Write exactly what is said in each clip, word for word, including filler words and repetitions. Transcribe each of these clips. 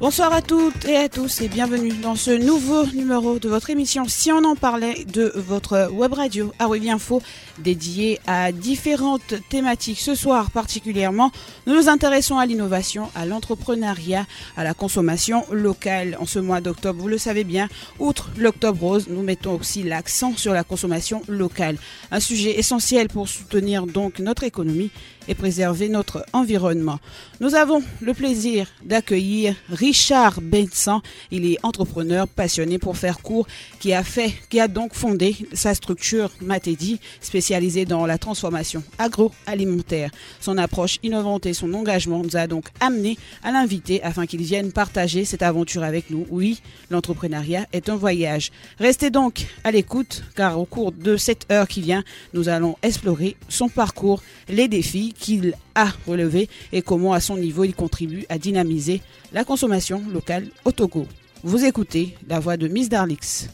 Bonsoir à toutes et à tous et bienvenue dans ce nouveau numéro de votre émission Si on en parlait, de votre web radio Arubi Info dédiée à différentes thématiques. Ce soir particulièrement, nous nous intéressons à l'innovation, à l'entrepreneuriat, à la consommation locale. En ce mois d'octobre, vous le savez bien, outre l'Octobre Rose, nous mettons aussi l'accent sur la consommation locale. Un sujet essentiel pour soutenir donc notre économie et préserver notre environnement. Nous avons le plaisir d'accueillir Richard Bensan. Il est entrepreneur passionné pour faire court, qui a fait, qui a donc fondé sa structure Matedi, spécialisée dans la transformation agroalimentaire. Son approche innovante et son engagement nous a donc amené à l'inviter afin qu'il vienne partager cette aventure avec nous. Oui, l'entrepreneuriat est un voyage. Restez donc à l'écoute, car au cours de cette heure qui vient, nous allons explorer son parcours, les défis qu'il a relevés et comment à son niveau il contribue à dynamiser la consommation locale au Togo. Vous écoutez la voix de Miss Darlix.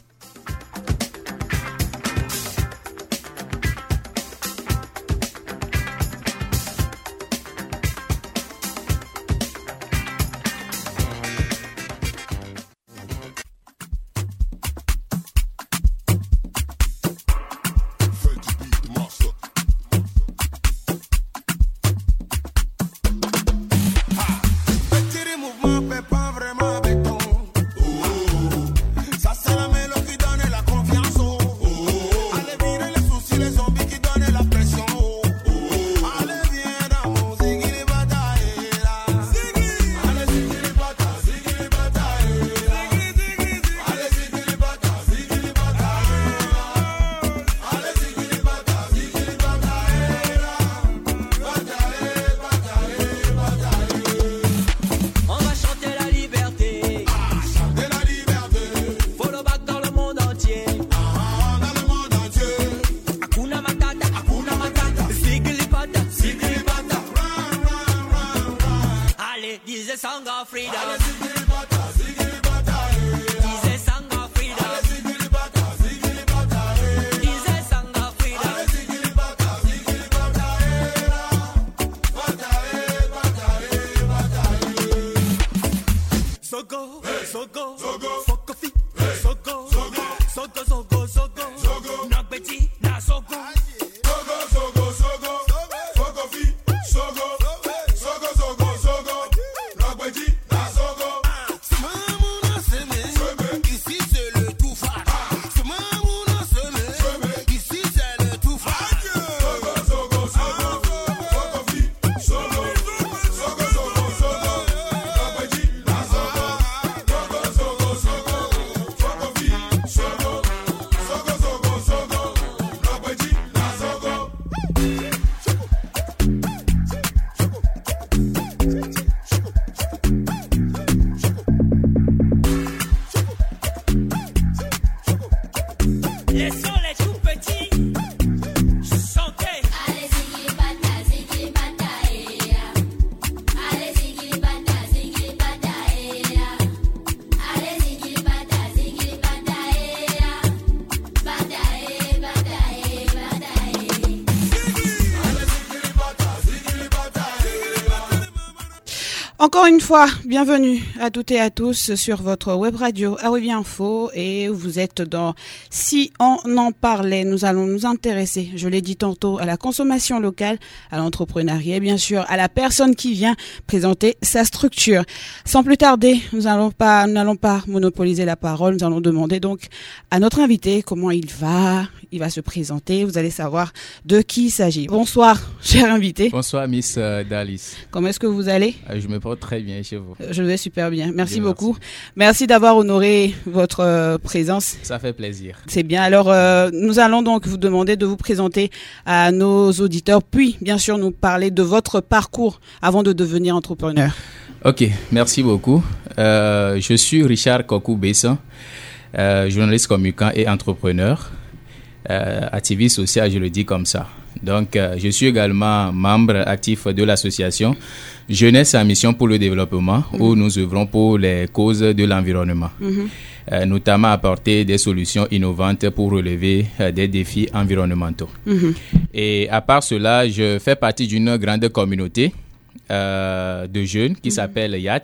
Encore une fois, bienvenue à toutes et à tous sur votre web radio Arubi Info et vous êtes dans Si on en parlait. Nous allons nous intéresser, je l'ai dit tantôt, à la consommation locale, à l'entrepreneuriat et bien sûr à la personne qui vient présenter sa structure. Sans plus tarder, nous n'allons pas, nous n'allons pas monopoliser la parole. Nous allons demander donc à notre invité comment il va. Il va se présenter. Vous allez savoir de qui il s'agit. Bonsoir, cher invité. Bonsoir, Miss euh, Darlix. Comment est-ce que vous allez? euh, Je me porte très bien chez vous. Je vais super bien. Merci Bien, beaucoup. merci. Merci d'avoir honoré votre euh, présence. Ça fait plaisir. C'est bien. Alors, euh, nous allons donc vous demander de vous présenter à nos auditeurs, puis bien sûr nous parler de votre parcours avant de devenir entrepreneur. Ok, merci beaucoup. Euh, je suis Richard Kokou Bessan, euh, journaliste communicant et entrepreneur, euh, activiste social, je le dis comme ça. Donc, euh, je suis également membre actif de l'association Jeunesse à mission pour le développement, mmh. où nous œuvrons pour les causes de l'environnement, mmh. euh, notamment apporter des solutions innovantes pour relever euh, des défis environnementaux. Mmh. Et à part cela, je fais partie d'une grande communauté euh, de jeunes qui mmh. s'appelle Y A T,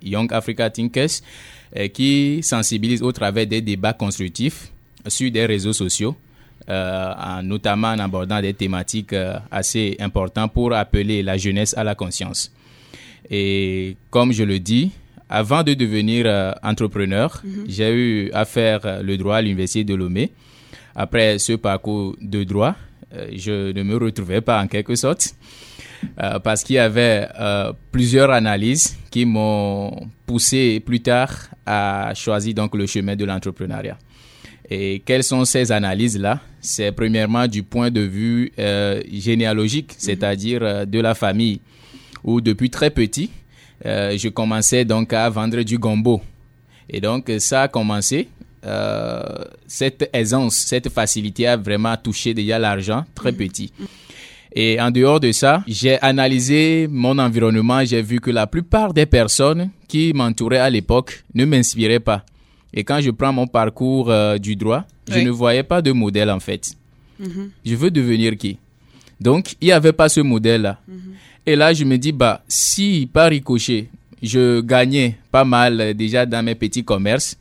Young Africa Thinkers, euh, qui sensibilise au travers des débats constructifs sur des réseaux sociaux, euh, en, notamment en abordant des thématiques euh, assez importantes pour appeler la jeunesse à la conscience. Et comme je le dis, avant de devenir euh, entrepreneur, mm-hmm. j'ai eu à faire euh, le droit à l'Université de Lomé. Après ce parcours de droit, euh, je ne me retrouvais pas en quelque sorte euh, parce qu'il y avait euh, plusieurs analyses qui m'ont poussé plus tard à choisir donc le chemin de l'entrepreneuriat. Et quelles sont ces analyses-là? C'est premièrement du point de vue euh, généalogique, mm-hmm. c'est-à-dire euh, de la famille, où depuis très petit, euh, je commençais donc à vendre du gombo. Et donc ça a commencé. Euh, cette aisance, cette facilité a vraiment touché déjà l'argent très mmh. petit. Et en dehors de ça, j'ai analysé mon environnement, j'ai vu que la plupart des personnes qui m'entouraient à l'époque ne m'inspiraient pas. Et quand je prends mon parcours euh, du droit, oui. je ne voyais pas de modèle en fait. Mmh. Je veux devenir qui? Donc, il n'y avait pas ce modèle-là. Mmh. Et là, je me dis, bah, si par ricochet, je gagnais pas mal euh, déjà dans mes petits commerces,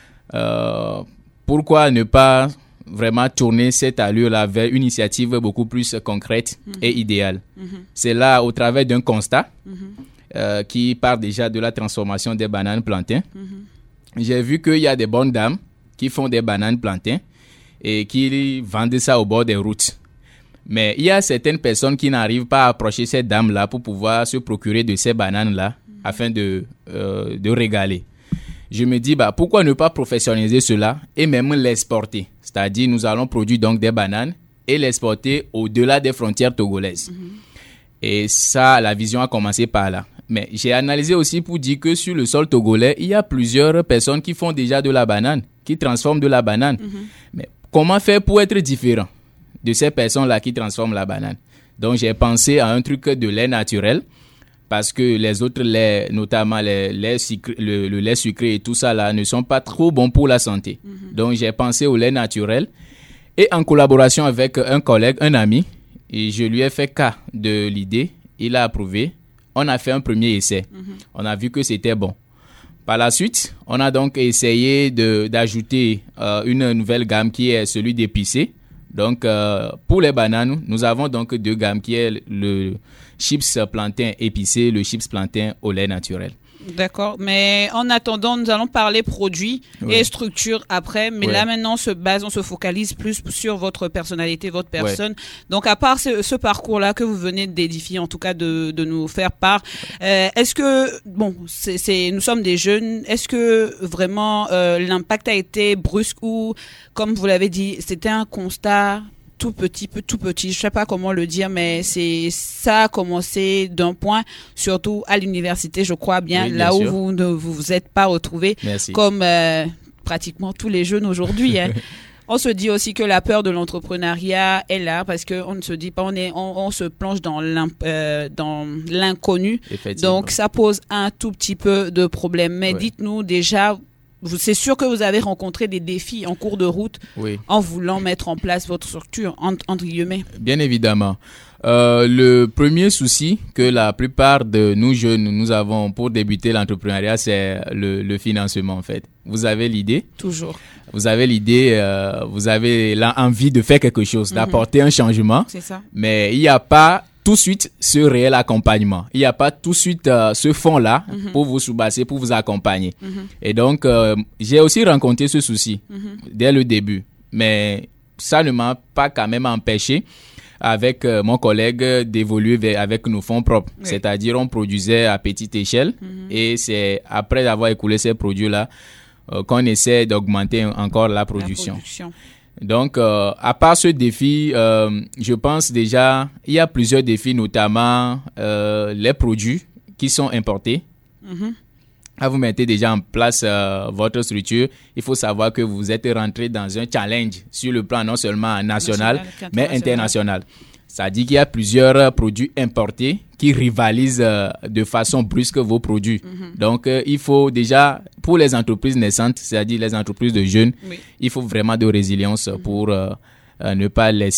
Euh, pourquoi ne pas vraiment tourner cette allure-là vers une initiative beaucoup plus concrète mmh. et idéale. Mmh. C'est là, au travers d'un constat mmh. euh, qui part déjà de la transformation des bananes plantains. Mmh. J'ai vu qu'il y a des bonnes dames qui font des bananes plantains et qui vendent ça au bord des routes. Mais il y a certaines personnes qui n'arrivent pas à approcher ces dames-là pour pouvoir se procurer de ces bananes-là mmh. afin de, euh, de régaler. Je me dis, bah, pourquoi ne pas professionnaliser cela et même l'exporter? C'est-à-dire, nous allons produire donc des bananes et l'exporter au-delà des frontières togolaises. Mm-hmm. Et ça, la vision a commencé par là. Mais j'ai analysé aussi pour dire que sur le sol togolais, il y a plusieurs personnes qui font déjà de la banane, qui transforment de la banane. Mm-hmm. Mais comment faire pour être différent de ces personnes-là qui transforment la banane? Donc, j'ai pensé à un truc de lait naturel. Parce que les autres laits, notamment les, les sucré, le, le lait sucré et tout ça là, ne sont pas trop bons pour la santé. Mm-hmm. Donc, j'ai pensé au lait naturel. Et en collaboration avec un collègue, un ami, et je lui ai fait cas de l'idée. Il a approuvé. On a fait un premier essai. Mm-hmm. On a vu que c'était bon. Par la suite, on a donc essayé de, d'ajouter euh, une nouvelle gamme qui est celui d'épicé. Donc, euh, pour les bananes, nous avons donc deux gammes qui est le chips plantain épicé, le chips plantain au lait naturel. D'accord, mais en attendant, nous allons parler produits oui. et structure après. Mais oui. là, maintenant, on se base, on se focalise plus sur votre personnalité, votre personne. Oui. Donc, à part ce, ce parcours-là que vous venez d'édifier, en tout cas de, de nous faire part, euh, est-ce que, bon, c'est, c'est, nous sommes des jeunes, est-ce que vraiment euh, l'impact a été brusque ou, comme vous l'avez dit, c'était un constat tout petit, tout petit, je sais pas comment le dire, mais c'est ça a commencé d'un point, surtout à l'université, je crois bien, oui, bien là sûr. Où vous ne vous, vous êtes pas retrouvés, comme euh, pratiquement tous les jeunes aujourd'hui. Hein. On se dit aussi que la peur de l'entrepreneuriat est là parce que on ne se dit pas, on est, on, on se plonge dans l'in, euh, dans l'inconnu. Donc ça pose un tout petit peu de problème. Mais ouais. dites-nous déjà. C'est sûr que vous avez rencontré des défis en cours de route oui. en voulant mettre en place votre structure, entre guillemets. Bien évidemment. Euh, le premier souci que la plupart de nous jeunes, nous avons pour débuter l'entrepreneuriat, c'est le, le financement en fait. Vous avez l'idée? Toujours. Vous avez l'idée, euh, vous avez l'envie de faire quelque chose, mm-hmm. d'apporter un changement. C'est ça. Mais il n'y a pas tout de suite ce réel accompagnement. Il n'y a pas tout de suite euh, ce fonds-là mm-hmm. pour vous sous-basser, pour vous accompagner. Mm-hmm. Et donc, euh, j'ai aussi rencontré ce souci mm-hmm. dès le début. Mais ça ne m'a pas quand même empêché, avec euh, mon collègue, d'évoluer vers, avec nos fonds propres. Oui. C'est-à-dire, on produisait à petite échelle mm-hmm. et c'est après avoir écoulé ces produits-là euh, qu'on essaie d'augmenter encore la production. La production. Donc, euh, à part ce défi, euh, je pense déjà, il y a plusieurs défis, notamment euh, les produits qui sont importés. Mm-hmm. Quand vous mettez déjà en place euh, votre structure, il faut savoir que vous êtes rentré dans un challenge sur le plan non seulement national, national mais international. Ça dit qu'il y a plusieurs produits importés qui rivalisent euh, de façon brusque vos produits. Mm-hmm. Donc, euh, il faut déjà, pour les entreprises naissantes, c'est-à-dire les entreprises de jeunes, oui. il faut vraiment de résilience mm-hmm. pour euh, euh, ne pas laisser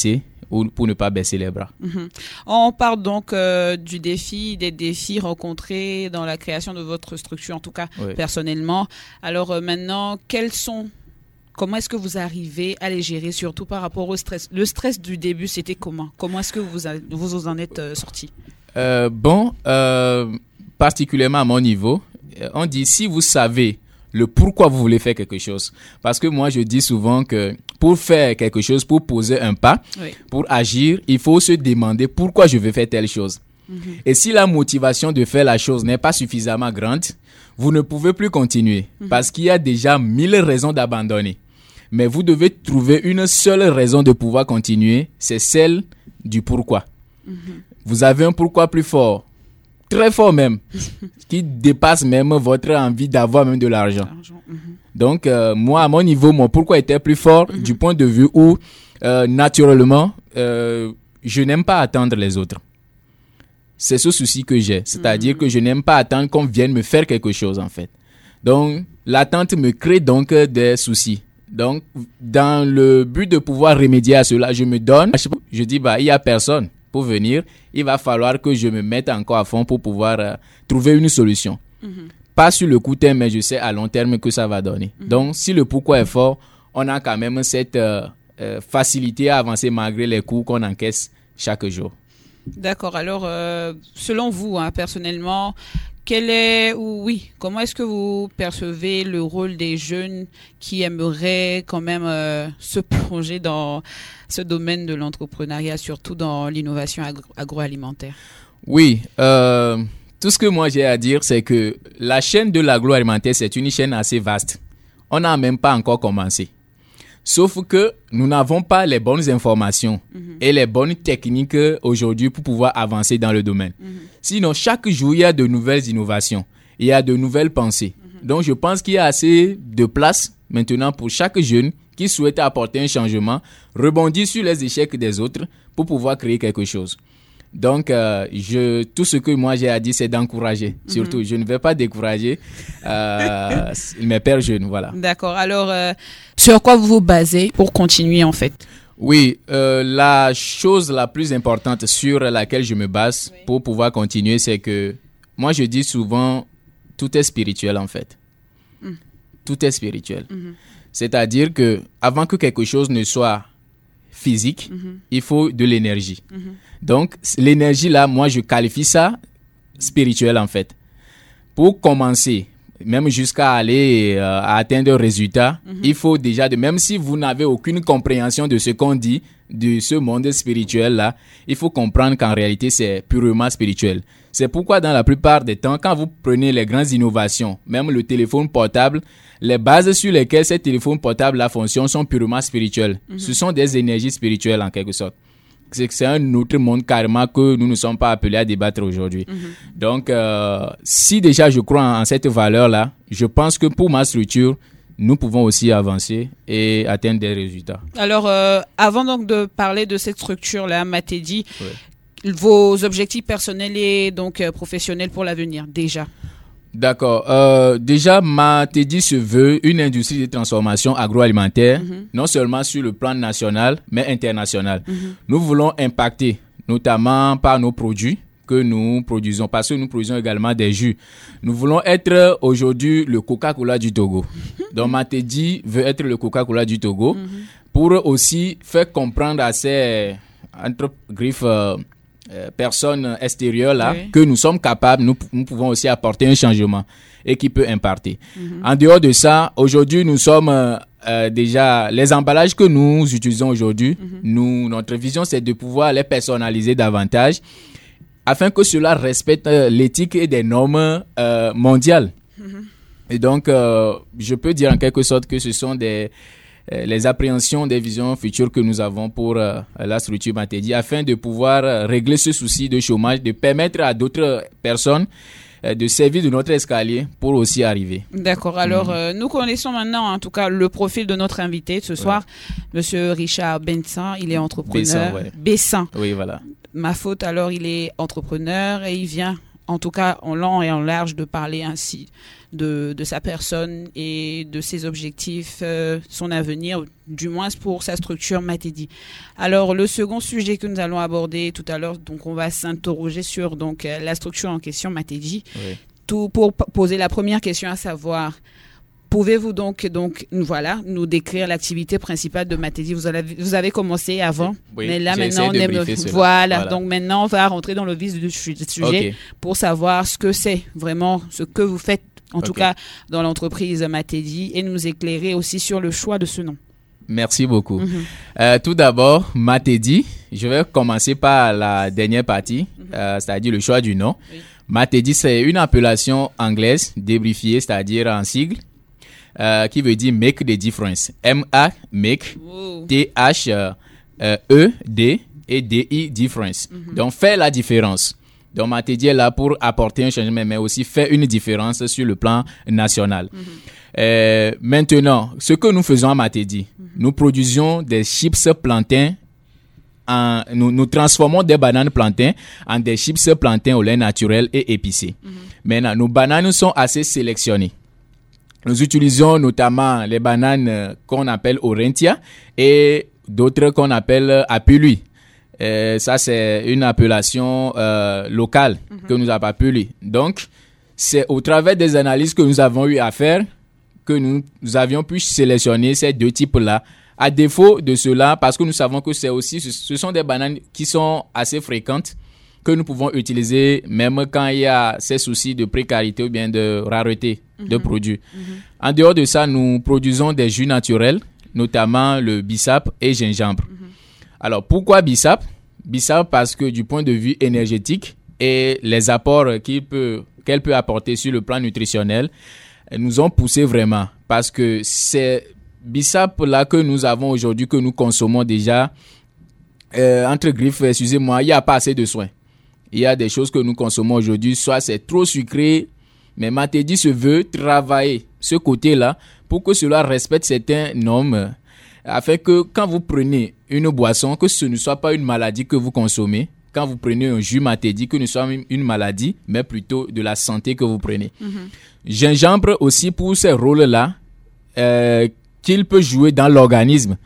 ou pour ne pas baisser les bras. Mm-hmm. On parle donc euh, du défi, des défis rencontrés dans la création de votre structure, en tout cas oui. personnellement. Alors euh, maintenant, quels sont, comment est-ce que vous arrivez à les gérer, surtout par rapport au stress? Le stress du début, c'était comment? Comment est-ce que vous, a, vous en êtes euh, sorti? euh, Bon, euh, particulièrement à mon niveau, on dit si vous savez le pourquoi vous voulez faire quelque chose. Parce que moi, je dis souvent que pour faire quelque chose, pour poser un pas, oui. pour agir, il faut se demander pourquoi je veux faire telle chose. Mm-hmm. Et si la motivation de faire la chose n'est pas suffisamment grande, vous ne pouvez plus continuer mm-hmm. parce qu'il y a déjà mille raisons d'abandonner. Mais vous devez trouver une seule raison de pouvoir continuer, c'est celle du pourquoi. Mm-hmm. Vous avez un pourquoi plus fort. Très fort même, qui dépasse même votre envie d'avoir même de l'argent. Mm-hmm. Donc, euh, moi, à mon niveau, mon pourquoi était plus fort mm-hmm. du point de vue où, euh, naturellement, euh, je n'aime pas attendre les autres. C'est ce souci que j'ai. C'est-à-dire mm-hmm. que je n'aime pas attendre qu'on vienne me faire quelque chose, en fait. Donc, l'attente me crée donc des soucis. Donc, dans le but de pouvoir remédier à cela, je me donne, je dis, bah, il n'y a personne pour venir, il va falloir que je me mette encore à fond pour pouvoir euh, trouver une solution. Mm-hmm. Pas sur le court terme, mais je sais à long terme que ça va donner. Mm-hmm. Donc, si le pourquoi est fort, on a quand même cette euh, euh, facilité à avancer malgré les coûts qu'on encaisse chaque jour. D'accord. Alors, euh, selon vous, hein, personnellement, quel est, ou oui, comment est-ce que vous percevez le rôle des jeunes qui aimeraient quand même euh, se plonger dans ce domaine de l'entrepreneuriat, surtout dans l'innovation agro- agroalimentaire? Oui, euh, tout ce que moi j'ai à dire, c'est que la chaîne de l'agroalimentaire, c'est une chaîne assez vaste. On n'a même pas encore commencé. Sauf que nous n'avons pas les bonnes informations mm-hmm. et les bonnes techniques aujourd'hui pour pouvoir avancer dans le domaine. Mm-hmm. Sinon, chaque jour, il y a de nouvelles innovations, il y a de nouvelles pensées. Mm-hmm. Donc, je pense qu'il y a assez de place maintenant pour chaque jeune qui souhaite apporter un changement, rebondir sur les échecs des autres pour pouvoir créer quelque chose. Donc, euh, je, tout ce que moi j'ai à dire, c'est d'encourager. Mm-hmm. Surtout, je ne vais pas décourager euh, mes pères jeunes, voilà. D'accord. Alors, euh, sur quoi vous vous basez pour continuer, en fait? Oui, euh, la chose la plus importante sur laquelle je me base oui. pour pouvoir continuer, c'est que moi, je dis souvent, tout est spirituel, en fait. Mm. Tout est spirituel. Mm-hmm. C'est-à-dire que avant que quelque chose ne soit physique, mm-hmm. il faut de l'énergie. Mm-hmm. Donc, l'énergie là, moi, je qualifie ça spirituel en fait. Pour commencer, même jusqu'à aller euh, à atteindre un résultat, mm-hmm. il faut déjà, de, même si vous n'avez aucune compréhension de ce qu'on dit, de ce monde spirituel là, il faut comprendre qu'en réalité, c'est purement spirituel. C'est pourquoi dans la plupart des temps, quand vous prenez les grandes innovations, même le téléphone portable, les bases sur lesquelles ces téléphones portables là fonctionnent sont purement spirituelles. Mm-hmm. Ce sont des énergies spirituelles en quelque sorte. C'est que c'est un autre monde carrément que nous ne sommes pas appelés à débattre aujourd'hui. Mm-hmm. Donc, euh, si déjà je crois en, en cette valeur-là, je pense que pour ma structure, nous pouvons aussi avancer et atteindre des résultats. Alors, euh, avant donc de parler de cette structure-là, Matedi, oui. vos objectifs personnels et donc euh, professionnels pour l'avenir, déjà? D'accord. Euh, déjà, Matedi se veut une industrie de transformation agroalimentaire, mm-hmm. non seulement sur le plan national, mais international. Mm-hmm. Nous voulons impacter, notamment par nos produits que nous produisons, parce que nous produisons également des jus. Nous voulons être aujourd'hui le Coca-Cola du Togo. Mm-hmm. Donc, Matedi veut être le Coca-Cola du Togo mm-hmm. pour aussi faire comprendre à ces entre griffes euh, Euh, personnes extérieures là, oui. que nous sommes capables, nous, nous pouvons aussi apporter un changement et qui peut impacter. Mm-hmm. En dehors de ça, aujourd'hui, nous sommes euh, euh, déjà, les emballages que nous utilisons aujourd'hui, mm-hmm. nous, notre vision, c'est de pouvoir les personnaliser davantage afin que cela respecte euh, l'éthique et des normes euh, mondiales. Mm-hmm. Et donc, euh, je peux dire en quelque sorte que ce sont des les appréhensions des visions futures que nous avons pour euh, la structure Matedi afin de pouvoir euh, régler ce souci de chômage, de permettre à d'autres personnes euh, de servir de notre escalier pour aussi arriver. D'accord. Alors, mmh. euh, nous connaissons maintenant, en tout cas, le profil de notre invité de ce soir, ouais. Monsieur Richard Bensan. Il est entrepreneur. Bessan, ouais. Bessan. Oui, voilà. Ma faute, alors, il est entrepreneur et il vient en tout cas en long et en large, de parler ainsi de, de sa personne et de ses objectifs, euh, son avenir, du moins pour sa structure Matedi. Alors, le second sujet que nous allons aborder tout à l'heure, donc on va s'interroger sur donc, la structure en question Matedi. Oui. Tout pour p- poser la première question, à savoir, pouvez-vous donc, donc voilà, nous décrire l'activité principale de Matedi? Vous avez, vous avez commencé avant, oui, mais là maintenant, on est, voilà, voilà, donc maintenant on va rentrer dans le vif du sujet okay. pour savoir ce que c'est vraiment, ce que vous faites, en okay. tout cas dans l'entreprise Matedi, et nous éclairer aussi sur le choix de ce nom. Merci beaucoup. Mm-hmm. Euh, tout d'abord, Matedi, je vais commencer par la dernière partie, mm-hmm. euh, c'est-à-dire le choix du nom. Oui. Matedi, c'est une appellation anglaise débrifiée, c'est-à-dire en sigle, euh, qui veut dire make the difference. M A, make, wow. T H E D et D I, difference. Mm-hmm. Donc, faire la différence. Donc, Matedi est là pour apporter un changement, mais aussi faire une différence sur le plan national. Mm-hmm. Euh, maintenant, ce que nous faisons à Matedi, mm-hmm. nous produisons des chips plantains. En, nous, nous transformons des bananes plantains en des chips plantains au lait naturel et épicé. Mm-hmm. Maintenant, nos bananes sont assez sélectionnées. Nous utilisons notamment les bananes qu'on appelle Orentia et d'autres qu'on appelle Apului. Euh, ça, c'est une appellation euh, locale mm-hmm. que nous avons appelée. Donc, c'est au travers des analyses que nous avons eu à faire que nous, nous avions pu sélectionner ces deux types-là. À défaut de cela, parce que nous savons que c'est aussi, ce sont des bananes qui sont assez fréquentes, que nous pouvons utiliser même quand il y a ces soucis de précarité ou bien de rareté mm-hmm. de produits. Mm-hmm. En dehors de ça, nous produisons des jus naturels, notamment le bissap et gingembre. Mm-hmm. Alors, pourquoi bissap? Bissap parce que du point de vue énergétique et les apports qu'il peut, qu'elle peut apporter sur le plan nutritionnel, nous ont poussé vraiment, parce que c'est bissap là que nous avons aujourd'hui, que nous consommons déjà, euh, entre griffes, excusez-moi, il n'y a pas assez de soins. Il y a des choses que nous consommons aujourd'hui, soit c'est trop sucré, mais Matedi se veut travailler ce côté-là pour que cela respecte certains normes, afin que quand vous prenez une boisson, que ce ne soit pas une maladie que vous consommez. Quand vous prenez un jus Matedi, que ce soit une maladie, mais plutôt de la santé que vous prenez. Mm-hmm. Gingembre aussi pour ces rôles-là, euh, qu'il peut jouer dans l'organisme,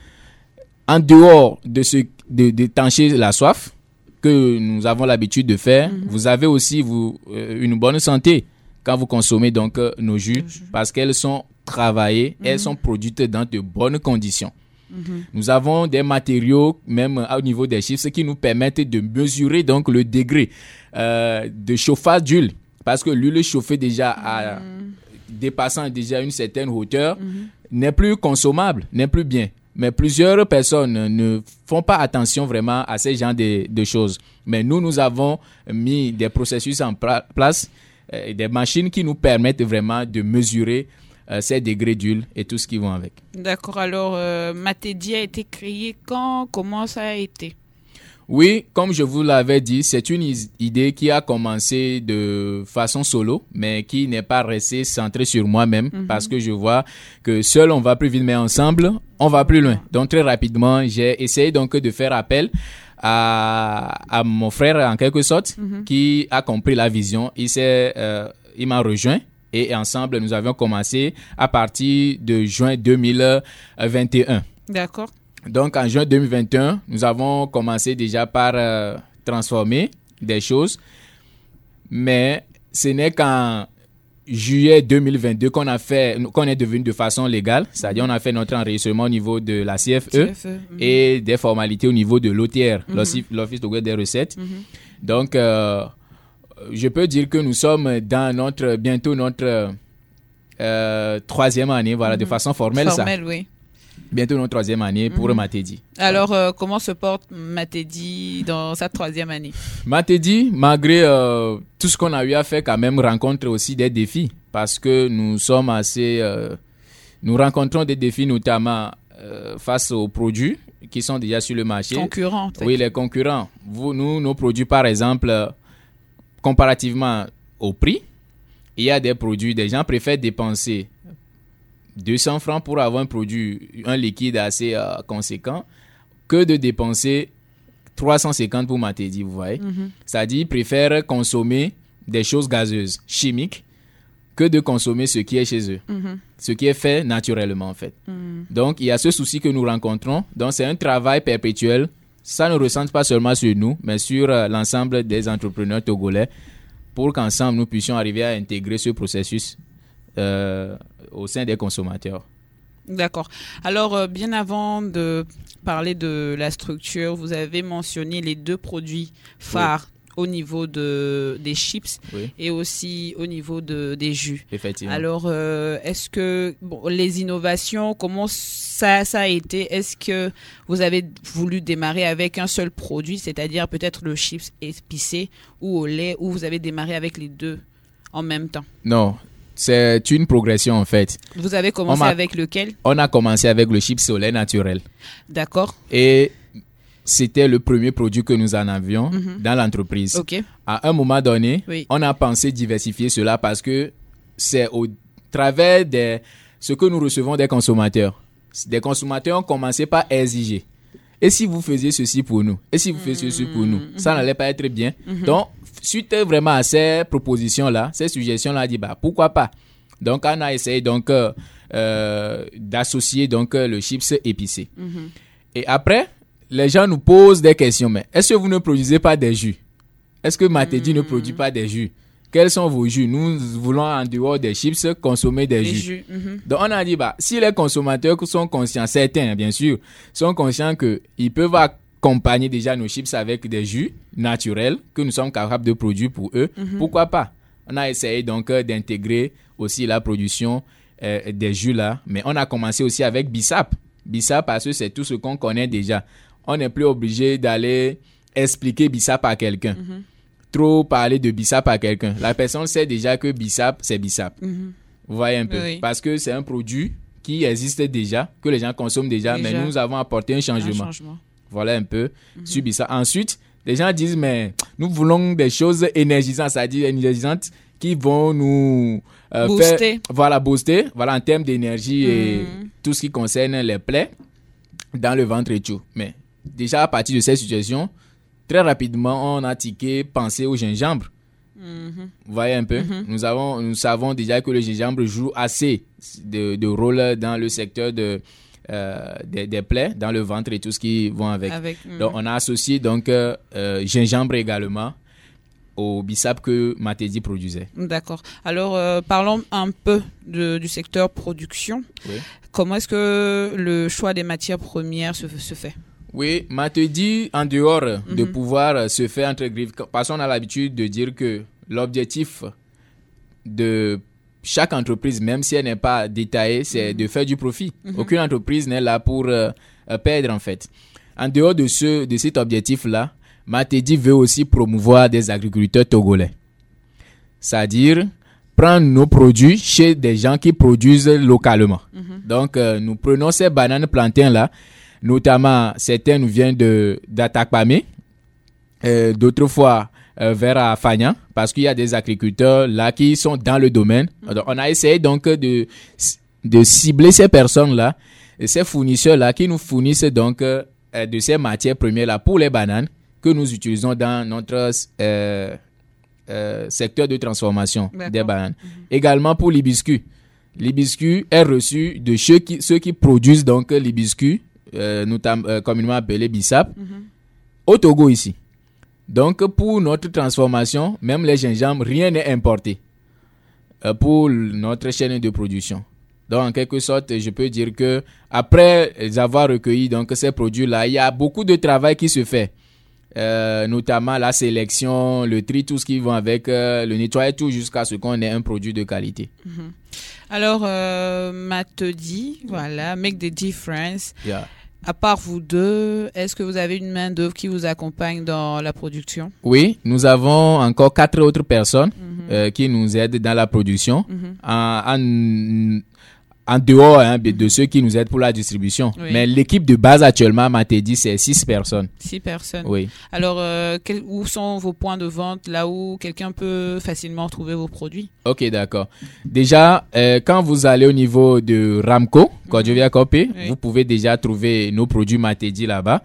en dehors de ce de d'étancher la soif que nous avons l'habitude de faire. Mm-hmm. Vous avez aussi vous euh, une bonne santé quand vous consommez donc euh, nos jus, mm-hmm. parce qu'elles sont travaillées, mm-hmm. elles sont produites dans de bonnes conditions. Mm-hmm. Nous avons des matériaux même au niveau des chiffres qui nous permettent de mesurer donc le degré euh, de chauffage d'huile, parce que l'huile chauffée déjà à, mm-hmm. dépassant déjà une certaine hauteur mm-hmm. n'est plus consommable, n'est plus bien. Mais plusieurs personnes ne font pas attention vraiment à ces genres de, de choses. Mais nous, nous avons mis des processus en pra- place, euh, des machines qui nous permettent vraiment de mesurer euh, ces degrés d'huile et tout ce qui va avec. D'accord. Alors, euh, Matedi a été créé quand? Comment ça a été? Oui, comme je vous l'avais dit, c'est une is- idée qui a commencé de façon solo, mais qui n'est pas restée centrée sur moi-même, mm-hmm. parce que je vois que seul on va plus vite, mais ensemble on va plus loin. Donc très rapidement, j'ai essayé donc de faire appel à, à mon frère en quelque sorte, mm-hmm. qui a compris la vision. Il s'est, euh, il m'a rejoint. Et ensemble, nous avions commencé à partir de juin deux mille vingt et un. D'accord. Donc, en juin deux mille vingt et un, nous avons commencé déjà par euh, transformer des choses. Mais ce n'est qu'en juillet deux mille vingt-deux qu'on a fait, qu'on est devenu de façon légale. C'est-à-dire, on a fait notre enregistrement au niveau de la C F E, C F E mm-hmm. et des formalités au niveau de l'O T R, mm-hmm. l'Office de Gouvernement des Recettes. Mm-hmm. Donc, euh, je peux dire que nous sommes dans notre, bientôt notre euh, troisième année, voilà, mm-hmm. de façon formelle. Formelle, ça. Oui. Bientôt notre troisième année pour mm-hmm. Matedi. Alors, euh, comment se porte Matedi dans sa troisième année? Matedi, malgré euh, tout ce qu'on a eu à faire, quand même, rencontre aussi des défis. Parce que nous sommes assez... Euh, nous rencontrons des défis, notamment euh, face aux produits qui sont déjà sur le marché. Concurrents. Oui, les concurrents. Vous, nous, nos produits, par exemple, euh, comparativement au prix, il y a des produits, des gens préfèrent dépenser deux cents francs pour avoir un produit, un liquide assez euh, conséquent, que de dépenser trois cent cinquante pour Matedi, vous voyez. Mm-hmm. C'est-à-dire, ils préfèrent consommer des choses gazeuses, chimiques, que de consommer ce qui est chez eux, mm-hmm. ce qui est fait naturellement en fait. Mm. Donc il y a ce souci que nous rencontrons. Donc c'est un travail perpétuel. Ça ne ressent pas seulement sur nous, mais sur euh, l'ensemble des entrepreneurs togolais, pour qu'ensemble nous puissions arriver à intégrer ce processus euh, au sein des consommateurs. D'accord. Alors, euh, bien avant de parler de la structure, vous avez mentionné les deux produits phares oui. au niveau de, des chips oui. et aussi au niveau de, des jus. Effectivement. Alors, euh, est-ce que bon, les innovations, comment ça, ça a été? Est-ce que vous avez voulu démarrer avec un seul produit, c'est-à-dire peut-être le chips épicé ou au lait, ou vous avez démarré avec les deux en même temps? Non. C'est une progression en fait. Vous avez commencé a, avec lequel? On a commencé avec le chips au lait naturel. D'accord. Et c'était le premier produit que nous en avions mm-hmm. dans l'entreprise. Okay. À un moment donné, oui. on a pensé diversifier cela parce que c'est au travers de ce que nous recevons des consommateurs. Des consommateurs ont commencé par exiger. Et si vous faisiez ceci pour nous? Et si vous faisiez ceci pour nous? Mm-hmm. Ça n'allait pas être bien. Mm-hmm. Donc, suite vraiment à ces propositions-là, ces suggestions-là, on a dit, bah, pourquoi pas? Donc, on a essayé donc, euh, euh, d'associer donc, le chips épicé. Mm-hmm. Et après, les gens nous posent des questions. Mais est-ce que vous ne produisez pas des jus? Est-ce que Matedi mm-hmm. ne produit pas des jus? Quels sont vos jus? Nous voulons, en dehors des chips, consommer des jus. jus. Mm-hmm. Donc, on a dit, bah, si les consommateurs sont conscients, certains, bien sûr, sont conscients qu'ils peuvent accompagner déjà nos chips avec des jus naturels que nous sommes capables de produire pour eux, mm-hmm. pourquoi pas? On a essayé donc d'intégrer aussi la production euh, des jus là, mais on a commencé aussi avec Bissap. Bissap parce que c'est tout ce qu'on connaît déjà. On n'est plus obligé d'aller expliquer Bissap à quelqu'un. Mm-hmm. Trop parler de Bissap à quelqu'un. La personne sait déjà que Bissap, c'est Bissap. Mm-hmm. Vous voyez un peu? Oui. Parce que c'est un produit qui existe déjà, que les gens consomment déjà, déjà. mais nous avons apporté un changement. Un changement. Voilà un peu mm-hmm. sur Bissap. Ensuite, les gens disent, mais nous voulons des choses énergisantes, c'est-à-dire énergisantes qui vont nous euh, booster. faire... Voilà, booster. Voilà, en termes d'énergie mm-hmm. et tout ce qui concerne les plaies dans le ventre et tout. Mais déjà, à partir de cette situation, très rapidement, on a tiqué, pensé au gingembre. Mm-hmm. Vous voyez un peu? Mm-hmm. Nous, avons, nous savons déjà que le gingembre joue assez de, de rôle dans le secteur de, euh, des, des plaies, dans le ventre et tout ce qui va avec. avec mm-hmm. Donc, on a associé donc, euh, euh, gingembre également au Bissap que Matedi produisait. D'accord. Alors, euh, parlons un peu de, du secteur production. Oui. Comment est-ce que le choix des matières premières se, se fait? Oui, Matedi, en dehors mm-hmm. de pouvoir se faire entre griffes, parce qu'on a l'habitude de dire que l'objectif de chaque entreprise, même si elle n'est pas détaillée, c'est mm-hmm. de faire du profit. Mm-hmm. Aucune entreprise n'est là pour euh, perdre, en fait. En dehors de, ce, de cet objectif-là, Matedi veut aussi promouvoir des agriculteurs togolais. C'est-à-dire prendre nos produits chez des gens qui produisent localement. Mm-hmm. Donc, euh, nous prenons ces bananes plantains-là. Notamment, certains nous viennent de d'Atakpamé, euh, d'autres fois euh, vers Afagnan, parce qu'il y a des agriculteurs là qui sont dans le domaine. Alors, on a essayé donc de, de cibler ces personnes-là, et ces fournisseurs-là qui nous fournissent donc euh, de ces matières premières-là pour les bananes que nous utilisons dans notre euh, euh, secteur de transformation D'accord. des bananes. Mm-hmm. Également pour l'hibiscus. L'hibiscus est reçu de ceux qui, ceux qui produisent donc l'hibiscus, Euh, notamment euh, communément appelé Bissap, mm-hmm. au Togo ici. Donc, pour notre transformation, même les gingembres, rien n'est importé euh, pour notre chaîne de production. Donc, en quelque sorte, je peux dire que après avoir recueilli donc ces produits-là, il y a beaucoup de travail qui se fait, euh, notamment la sélection, le tri, tout ce qui va avec, euh, le nettoyage, tout jusqu'à ce qu'on ait un produit de qualité. Mm-hmm. Alors, euh, Matedi, voilà, make the difference. Yeah. À part vous deux, est-ce que vous avez une main d'œuvre qui vous accompagne dans la production? Oui, nous avons encore quatre autres personnes mm-hmm. euh, qui nous aident dans la production, mm-hmm. en, en, en dehors hein, mm-hmm. de ceux qui nous aident pour la distribution. Oui. Mais l'équipe de base actuellement, Matedi, c'est six personnes. Six personnes. Oui. Alors, euh, quel, où sont vos points de vente, là où quelqu'un peut facilement trouver vos produits? Ok, d'accord. Déjà, euh, quand vous allez au niveau de Ramco, Kodjovia Kopé, oui. vous pouvez déjà trouver nos produits Matedi là-bas.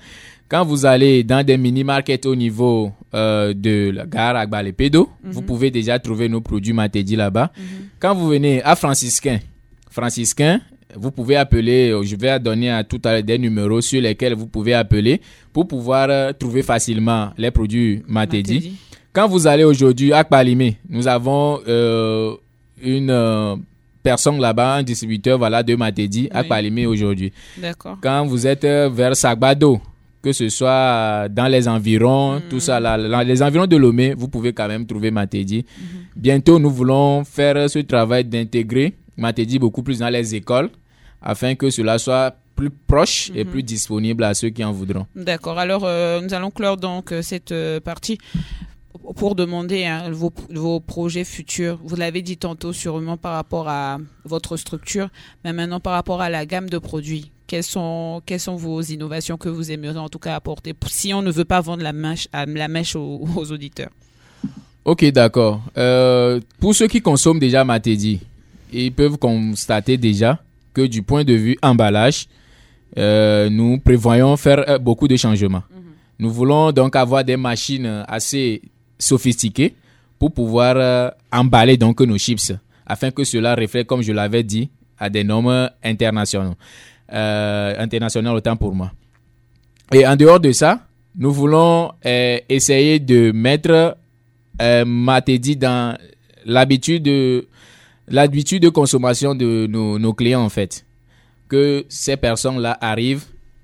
Quand vous allez dans des mini-markets au niveau euh, de la gare Agbalé-Pédo, mm-hmm. vous pouvez déjà trouver nos produits Matedi là-bas. Mm-hmm. Quand vous venez à Franciscain, Franciscain, vous pouvez appeler, je vais donner à tout à l'heure des numéros sur lesquels vous pouvez appeler pour pouvoir euh, trouver facilement les produits Matedi. Matedi. Quand vous allez aujourd'hui à Kpalimé, nous avons euh, une euh, personne là-bas, un distributeur voilà, de Matedi oui. à Kpalimé aujourd'hui. D'accord. Quand vous êtes euh, vers Sagbado, que ce soit dans les environs, mmh. tout ça, là, là, les environs de Lomé, vous pouvez quand même trouver Matedi. Mmh. Bientôt, nous voulons faire ce travail d'intégrer Matedi beaucoup plus dans les écoles afin que cela soit plus proche mmh. et plus disponible à ceux qui en voudront. D'accord. Alors, euh, nous allons clore donc cette euh, partie pour demander hein, vos, vos projets futurs. Vous l'avez dit tantôt sûrement par rapport à votre structure, mais maintenant par rapport à la gamme de produits. Quelles sont, quelles sont vos innovations que vous aimeriez en tout cas apporter si on ne veut pas vendre la mèche, la mèche aux, aux auditeurs? Ok, d'accord. Euh, pour ceux qui consomment déjà Matedi, ils peuvent constater déjà que du point de vue emballage, euh, nous prévoyons faire beaucoup de changements. Mm-hmm. Nous voulons donc avoir des machines assez sophistiquées pour pouvoir euh, emballer donc nos chips afin que cela reflète, comme je l'avais dit, à des normes internationales. Euh, international autant pour moi. Et en dehors de ça, nous voulons euh, essayer de mettre euh, Matedi dans l'habitude de, l'habitude de consommation de nos, nos clients en fait. Que ces personnes-là arrivent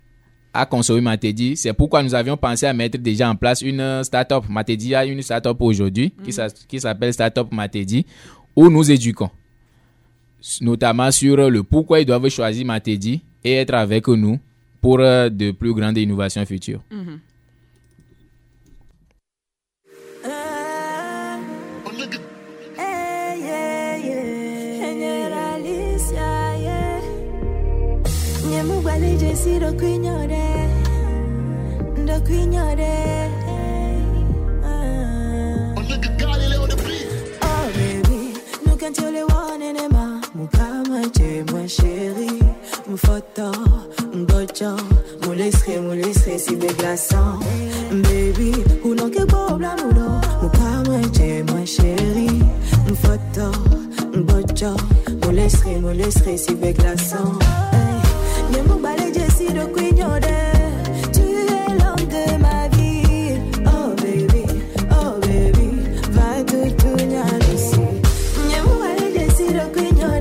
à consommer Matedi. C'est pourquoi nous avions pensé à mettre déjà en place une start-up. Matedi a une start-up aujourd'hui mmh. qui, s'a, qui s'appelle Start-up Matedi où nous éduquons. Notamment sur le pourquoi ils doivent choisir Matedi et être avec nous pour euh, de plus grandes innovations futures. Mm-hmm. Photo, bocho, molestre, molestre, si be glaçant. Baby, ou non que bobla mulo, mu kama che ma chérie. Photo, bocho, molestre, molestre, si be glaçant. Hey, ne mu bale jesi do quignore. Tu es l'homme de ma vie. Oh baby, oh baby, va tout tout nyale si. Ne mu bale jesi do quignore.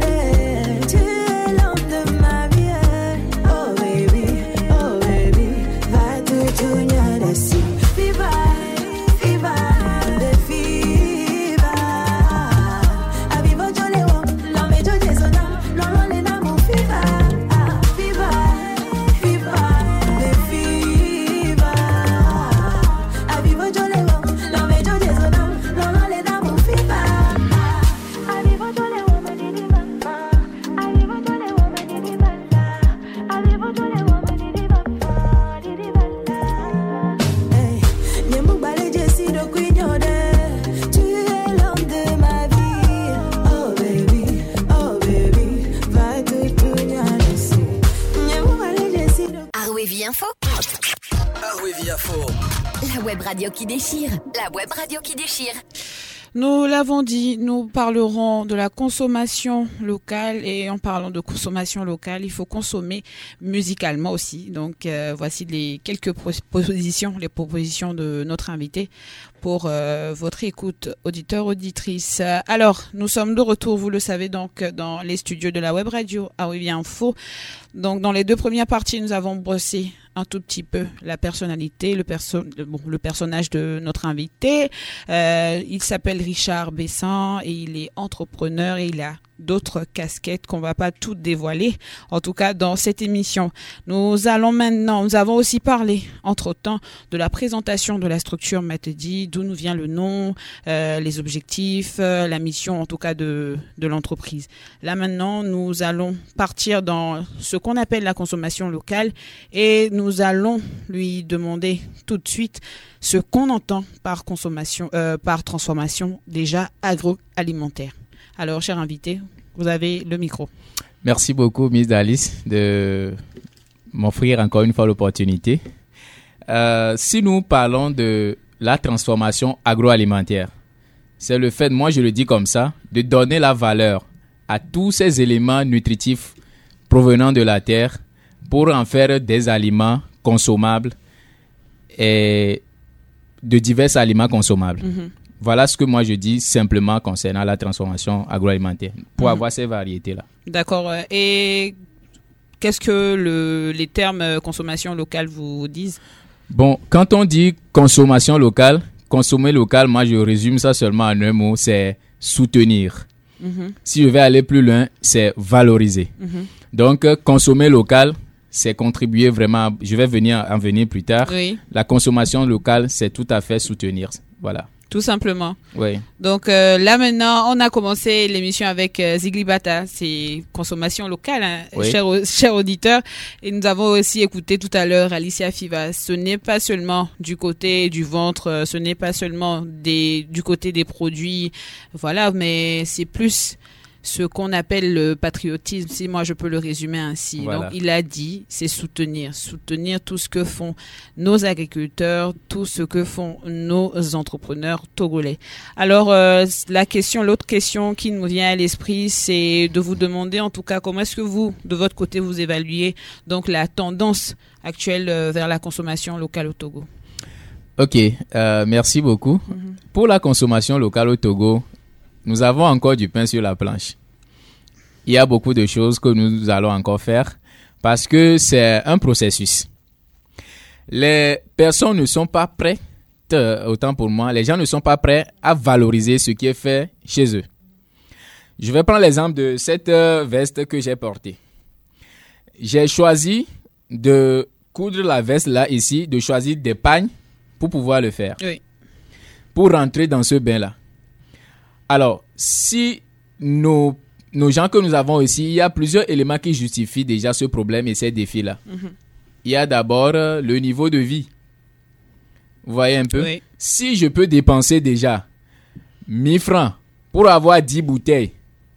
La web radio qui déchire, la web radio qui déchire. Nous l'avons dit, nous parlerons de la consommation locale et en parlant de consommation locale, il faut consommer musicalement aussi. Donc euh, voici les quelques propositions, les propositions de notre invité pour euh, votre écoute, auditeurs, auditrices. Alors, nous sommes de retour, vous le savez, donc dans les studios de la web radio Arrivé Info. Donc dans les deux premières parties, nous avons brossé un tout petit peu la personnalité, le, perso- le, bon, le personnage de notre invité. Euh, il s'appelle Richard Bessin et il est entrepreneur et il a d'autres casquettes qu'on va pas toutes dévoiler, en tout cas dans cette émission. Nous allons maintenant, nous avons aussi parlé entre-temps de la présentation de la structure Matedi, d'où nous vient le nom, euh, les objectifs, euh, la mission en tout cas de, de l'entreprise. Là maintenant, nous allons partir dans ce qu'on appelle la consommation locale et nous allons lui demander tout de suite ce qu'on entend par consommation, euh, par transformation déjà agroalimentaire. Alors, cher invité, vous avez le micro. Merci beaucoup, Miss Alice, de m'offrir encore une fois l'opportunité. Euh, si nous parlons de la transformation agroalimentaire, c'est le fait, moi je le dis comme ça, de donner la valeur à tous ces éléments nutritifs provenant de la terre pour en faire des aliments consommables et de divers aliments consommables. Mm-hmm. Voilà ce que moi je dis simplement concernant la transformation agroalimentaire, pour mmh. avoir ces variétés-là. D'accord. Et qu'est-ce que le, les termes consommation locale vous disent? Bon, quand on dit consommation locale, consommer local, moi je résume ça seulement en un mot, c'est soutenir. Mmh. Si je vais aller plus loin, c'est valoriser. Mmh. Donc, consommer local, c'est contribuer vraiment, à, je vais venir en venir plus tard. Oui. La consommation locale, c'est tout à fait soutenir. Voilà. Tout simplement. Oui. Donc euh, là maintenant, on a commencé l'émission avec euh, Ziglibata, c'est consommation locale, hein, oui. cher, cher auditeur. Et nous avons aussi écouté tout à l'heure Alicia Fiva. Ce n'est pas seulement du côté du ventre, ce n'est pas seulement des, du côté des produits, voilà, mais c'est plus ce qu'on appelle le patriotisme, si moi je peux le résumer ainsi. Voilà. Donc il a dit, c'est soutenir, soutenir tout ce que font nos agriculteurs, tout ce que font nos entrepreneurs togolais. Alors euh, la question, l'autre question qui nous vient à l'esprit, c'est de vous demander en tout cas comment est-ce que vous, de votre côté, vous évaluez donc la tendance actuelle euh, vers la consommation locale au Togo. Ok, euh, merci beaucoup. Mm-hmm. Pour la consommation locale au Togo, nous avons encore du pain sur la planche. Il y a beaucoup de choses que nous allons encore faire parce que c'est un processus. Les personnes ne sont pas prêtes, autant pour moi, les gens ne sont pas prêts à valoriser ce qui est fait chez eux. Je vais prendre l'exemple de cette veste que j'ai portée. J'ai choisi de coudre la veste là, ici, de choisir des pagnes pour pouvoir le faire. Oui. Pour rentrer dans ce bain-là. Alors, si nos, nos gens que nous avons ici, il y a plusieurs éléments qui justifient déjà ce problème et ces défis-là. Mm-hmm. Il y a d'abord euh, le niveau de vie. Vous voyez un peu? Oui. Si je peux dépenser déjà mille francs pour avoir dix bouteilles,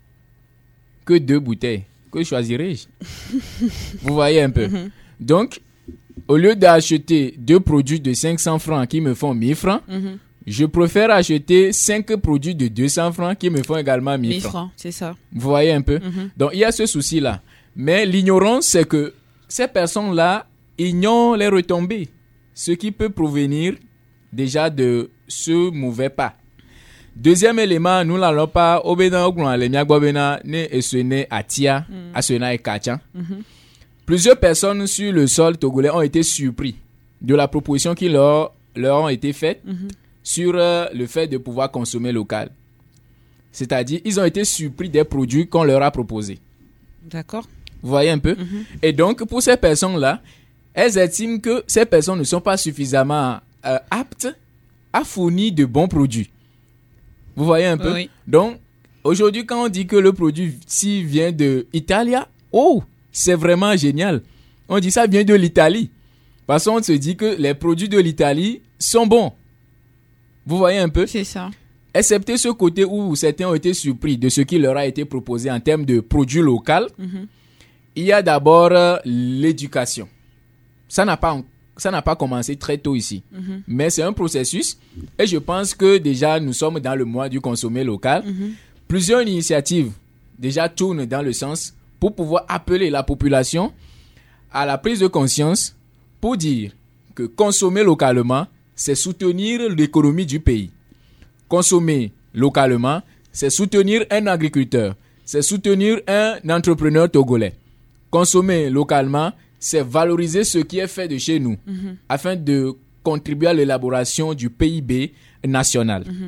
que deux bouteilles, que choisirais-je? Vous voyez un peu? Mm-hmm. Donc, au lieu d'acheter deux produits de cinq cents francs qui me font mille francs, mm-hmm. je préfère acheter cinq produits de deux cents francs qui me font également mille francs. francs. C'est ça. Vous voyez un peu? Mm-hmm. Donc, il y a ce souci-là. Mais l'ignorance, c'est que ces personnes-là ignorent les retombées. Ce qui peut provenir déjà de ce mauvais pas. Deuxième élément, nous n'allons pas au Bénin, les Miagwabena, ne esone atia, asona et kacha. Plusieurs personnes sur le sol togolais ont été surpris de la proposition qui leur, leur ont été faite mm-hmm. sur euh, le fait de pouvoir consommer local. C'est-à-dire, ils ont été surpris des produits qu'on leur a proposés. D'accord. Vous voyez un peu? Mm-hmm. Et donc, pour ces personnes-là, elles estiment que ces personnes ne sont pas suffisamment euh, aptes à fournir de bons produits. Vous voyez un peu? Oui. Donc, aujourd'hui, quand on dit que le produit-ci vient de l'Italie, oh, c'est vraiment génial. On dit ça vient de l'Italie. Parce qu'on se dit que les produits de l'Italie sont bons. Vous voyez un peu? C'est ça. Excepté ce côté où certains ont été surpris de ce qui leur a été proposé en termes de produits locaux, mm-hmm. il y a d'abord euh, l'éducation. Ça n'a pas, ça n'a pas commencé très tôt ici. Mm-hmm. Mais c'est un processus. Et je pense que déjà, nous sommes dans le mois du consommer local. Mm-hmm. Plusieurs initiatives déjà tournent dans le sens pour pouvoir appeler la population à la prise de conscience pour dire que consommer localement, c'est soutenir l'économie du pays. Consommer localement, c'est soutenir un agriculteur, c'est soutenir un entrepreneur togolais. Consommer localement, c'est valoriser ce qui est fait de chez nous, mm-hmm. afin de contribuer à l'élaboration du P I B national. Mm-hmm.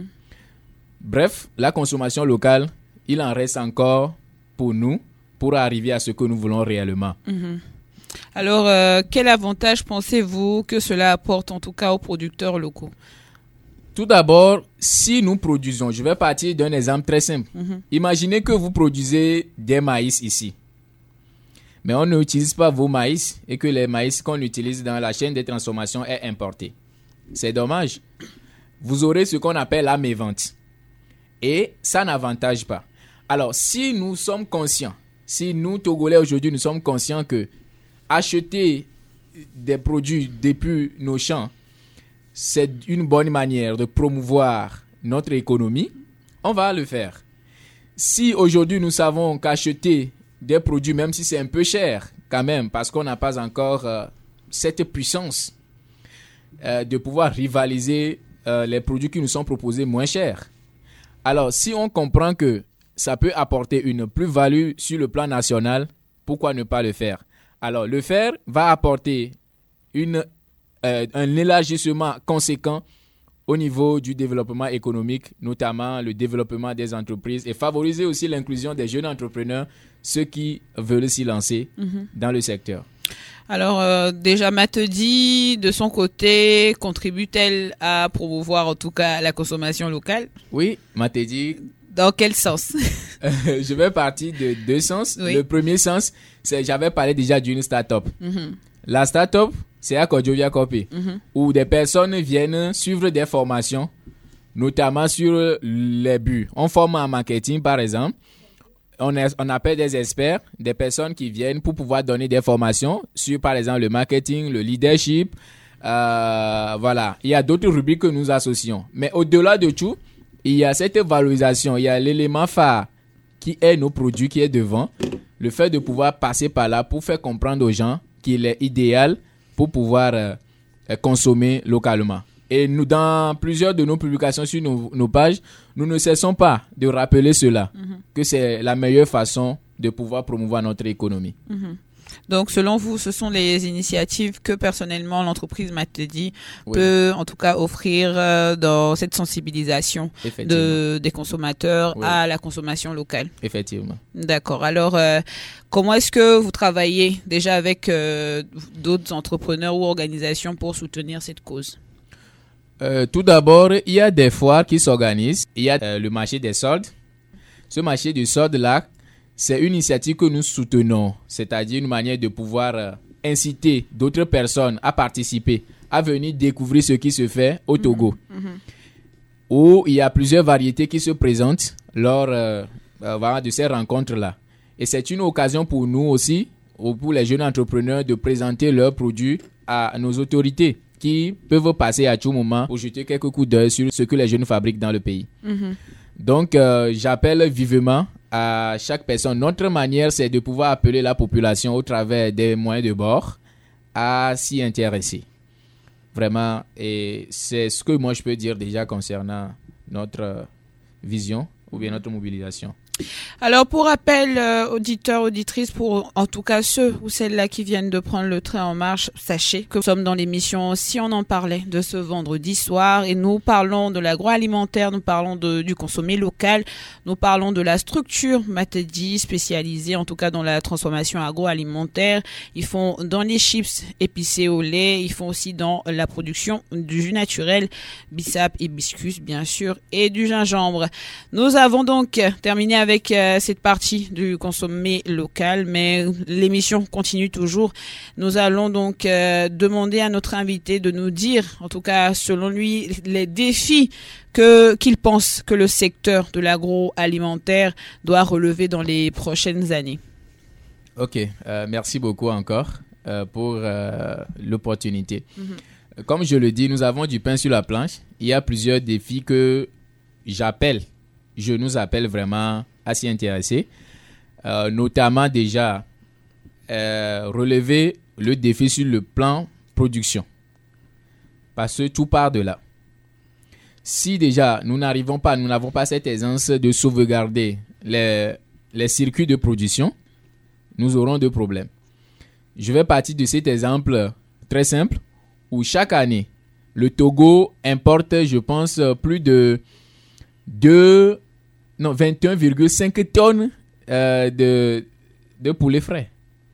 Bref, la consommation locale, il en reste encore pour nous, pour arriver à ce que nous voulons réellement. Mm-hmm. Alors, euh, quel avantage pensez-vous que cela apporte en tout cas aux producteurs locaux? Tout d'abord, si nous produisons, je vais partir d'un exemple très simple. Mm-hmm. Imaginez que vous produisez des maïs ici. Mais on n'utilise pas vos maïs et que les maïs qu'on utilise dans la chaîne de transformation est importé. C'est dommage. Vous aurez ce qu'on appelle la mévente. Et ça n'avantage pas. Alors, si nous sommes conscients, si nous, Togolais, aujourd'hui, nous sommes conscients que acheter des produits depuis nos champs, c'est une bonne manière de promouvoir notre économie, on va le faire. Si aujourd'hui nous savons qu'acheter des produits, même si c'est un peu cher quand même, parce qu'on n'a pas encore euh, cette puissance euh, de pouvoir rivaliser euh, les produits qui nous sont proposés moins chers. Alors, si on comprend que ça peut apporter une plus-value sur le plan national, pourquoi ne pas le faire? Alors, le faire va apporter une, euh, un élargissement conséquent au niveau du développement économique, notamment le développement des entreprises et favoriser aussi l'inclusion des jeunes entrepreneurs, ceux qui veulent s'y lancer mm-hmm. dans le secteur. Alors, euh, déjà, Matedi, de son côté, contribue-t-elle à promouvoir en tout cas la consommation locale? Oui, Matedi. Dans quel sens? euh, Je vais partir de deux sens. Oui. Le premier sens, c'est j'avais parlé déjà d'une start-up. Mm-hmm. La start-up, c'est à Kodjovia Copy, mm-hmm. où des personnes viennent suivre des formations, notamment sur les buts. On forme en marketing, par exemple. On, est, on appelle des experts, des personnes qui viennent pour pouvoir donner des formations sur, par exemple, le marketing, le leadership. Euh, voilà. Il y a d'autres rubriques que nous associons. Mais au-delà de tout, il y a cette valorisation. Il y a l'élément phare qui est nos produits, qui est devant. Le fait de pouvoir passer par là pour faire comprendre aux gens qu'il est idéal pour pouvoir euh, consommer localement. Et nous, dans plusieurs de nos publications sur nos, nos pages, nous ne cessons pas de rappeler cela, mm-hmm. que c'est la meilleure façon de pouvoir promouvoir notre économie. Mm-hmm. Donc, selon vous, ce sont les initiatives que personnellement l'entreprise Matedi oui. peut en tout cas offrir euh, dans cette sensibilisation de, des consommateurs oui. à la consommation locale. Effectivement. D'accord. Alors, euh, comment est-ce que vous travaillez déjà avec euh, d'autres entrepreneurs ou organisations pour soutenir cette cause? Euh, tout d'abord, il y a des foires qui s'organisent. Il y a euh, le marché des soldes. Ce marché des soldes-là, c'est une initiative que nous soutenons, c'est-à-dire une manière de pouvoir euh, inciter d'autres personnes à participer, à venir découvrir ce qui se fait au Togo, mmh, mmh. où il y a plusieurs variétés qui se présentent lors euh, euh, de ces rencontres-là. Et c'est une occasion pour nous aussi, pour les jeunes entrepreneurs, de présenter leurs produits à nos autorités, qui peuvent passer à tout moment pour jeter quelques coups d'œil sur ce que les jeunes fabriquent dans le pays. Mm-hmm. Donc, euh, j'appelle vivement à chaque personne. Notre manière, c'est de pouvoir appeler la population au travers des moyens de bord à s'y intéresser. Vraiment, et c'est ce que moi je peux dire déjà concernant notre vision ou bien notre mobilisation. Alors, pour rappel, euh, auditeurs, auditrices, pour en tout cas ceux ou celles-là qui viennent de prendre le train en marche, sachez que nous sommes dans l'émission Si on en parlait de ce vendredi soir et nous parlons de l'agroalimentaire, nous parlons de, du consommé local, nous parlons de la structure Matedi spécialisée en tout cas dans la transformation agroalimentaire. Ils font dans les chips épicés au lait, ils font aussi dans la production du jus naturel, bissap, hibiscus bien sûr et du gingembre. Nous avons donc terminé avec avec euh, cette partie du consommé local, mais l'émission continue toujours. Nous allons donc euh, demander à notre invité de nous dire, en tout cas selon lui, les défis que qu'il pense que le secteur de l'agroalimentaire doit relever dans les prochaines années. Ok, euh, merci beaucoup encore euh, pour euh, l'opportunité. Mm-hmm. Comme je le dis, nous avons du pain sur la planche. Il y a plusieurs défis que j'appelle, je nous appelle vraiment à s'y intéresser, euh, notamment déjà euh, relever le défi sur le plan production, parce que tout part de là. Si déjà nous n'arrivons pas, nous n'avons pas cette aisance de sauvegarder les, les circuits de production, nous aurons des problèmes. Je vais partir de cet exemple très simple où chaque année, le Togo importe, je pense, plus de deux Non, vingt et un virgule cinq tonnes euh, de, de poulet frais.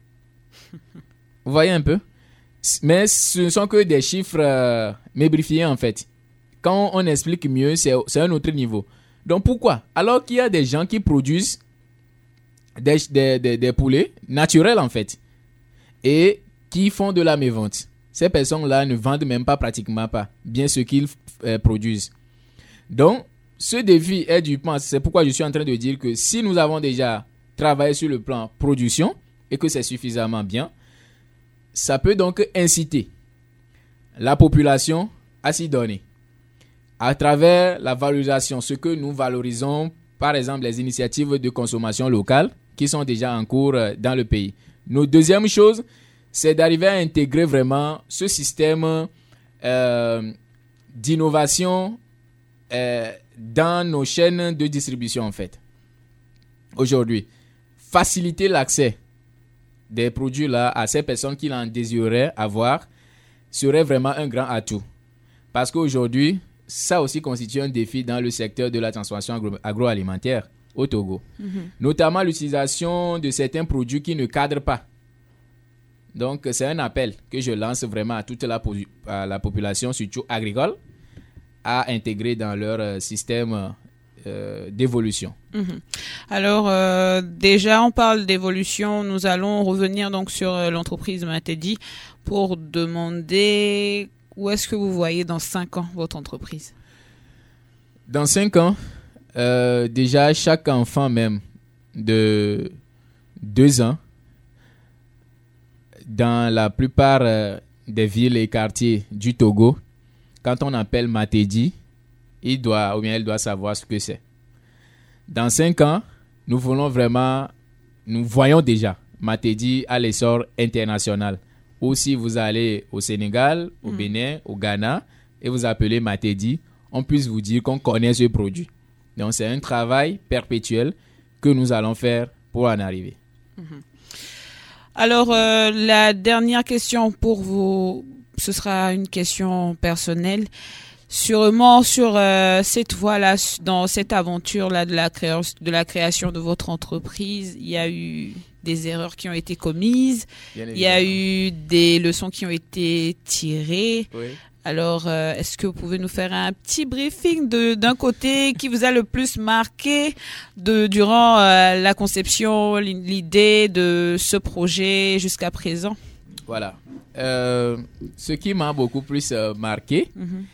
Vous voyez un peu? Mais ce ne sont que des chiffres euh, mébrifiés en fait. Quand on explique mieux, c'est, c'est un autre niveau. Donc pourquoi? Alors qu'il y a des gens qui produisent des, des, des, des poulets naturels en fait et qui font de la mévente. Ces personnes-là ne vendent même pas pratiquement pas bien ce qu'ils euh, produisent. Donc, ce défi est du plan. C'est pourquoi je suis en train de dire que si nous avons déjà travaillé sur le plan production et que c'est suffisamment bien, ça peut donc inciter la population à s'y donner à travers la valorisation, ce que nous valorisons, par exemple les initiatives de consommation locale qui sont déjà en cours dans le pays. Notre deuxième chose, c'est d'arriver à intégrer vraiment ce système euh, d'innovation euh, dans nos chaînes de distribution en fait. Aujourd'hui, faciliter l'accès des produits là à ces personnes qui en désireraient avoir serait vraiment un grand atout. Parce qu'aujourd'hui, ça aussi constitue un défi dans le secteur de la transformation agro- agroalimentaire au Togo. Mm-hmm. Notamment l'utilisation de certains produits qui ne cadrent pas. Donc, c'est un appel que je lance vraiment à toute la, po- à la population, surtout agricole, à intégrer dans leur euh, système euh, d'évolution. Mm-hmm. Alors, euh, déjà, on parle d'évolution. Nous allons revenir donc sur euh, l'entreprise Matedi pour demander où est-ce que vous voyez dans cinq ans votre entreprise. Dans cinq ans, euh, déjà, chaque enfant même de deux ans, dans la plupart euh, des villes et quartiers du Togo, quand on appelle Matedi, il doit ou bien elle doit savoir ce que c'est. Dans cinq ans, nous voulons vraiment, nous voyons déjà Matedi à l'essor international. Ou si vous allez au Sénégal, au mmh. Bénin, au Ghana, et vous appelez Matedi, on puisse vous dire qu'on connaît ce produit. Donc, c'est un travail perpétuel que nous allons faire pour en arriver. Mmh. Alors, euh, la dernière question pour vous, ce sera une question personnelle. Sûrement sur euh, cette voie-là, dans cette aventure-là de la, créa- de la création de votre entreprise, il y a eu des erreurs qui ont été commises, il y a eu des leçons qui ont été tirées. Oui. Alors, euh, est-ce que vous pouvez nous faire un petit briefing de, d'un côté qui vous a le plus marqué de, durant euh, la conception, l'idée de ce projet jusqu'à présent? Voilà. Euh, ce qui m'a beaucoup plus euh, marqué, mm-hmm.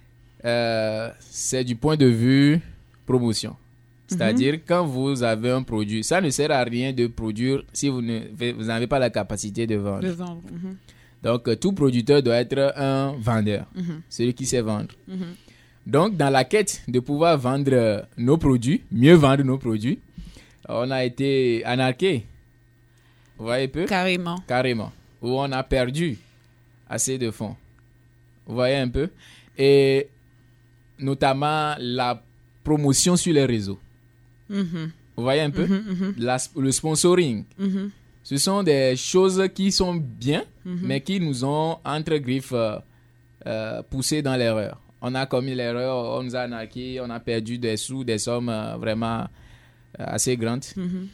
euh, c'est du point de vue promotion. C'est-à-dire, mm-hmm. quand vous avez un produit, ça ne sert à rien de produire si vous ne, vous n'avez pas la capacité de vendre. De vendre. Mm-hmm. Donc, euh, tout producteur doit être un vendeur, mm-hmm. celui qui sait vendre. Mm-hmm. Donc, dans la quête de pouvoir vendre euh, nos produits, mieux vendre nos produits, on a été anarqué. Vous voyez un peu? Carrément. Carrément. Où on a perdu assez de fonds. Vous voyez un peu? Et notamment la promotion sur les réseaux. Mm-hmm. Vous voyez un peu? Mm-hmm. La, le sponsoring. Mm-hmm. Ce sont des choses qui sont bien, mm-hmm. mais qui nous ont, entre griffes, euh, euh, poussés dans l'erreur. On a commis l'erreur, on nous a arnaqué, on a perdu des sous, des sommes euh, vraiment euh, assez grandes. Mm-hmm.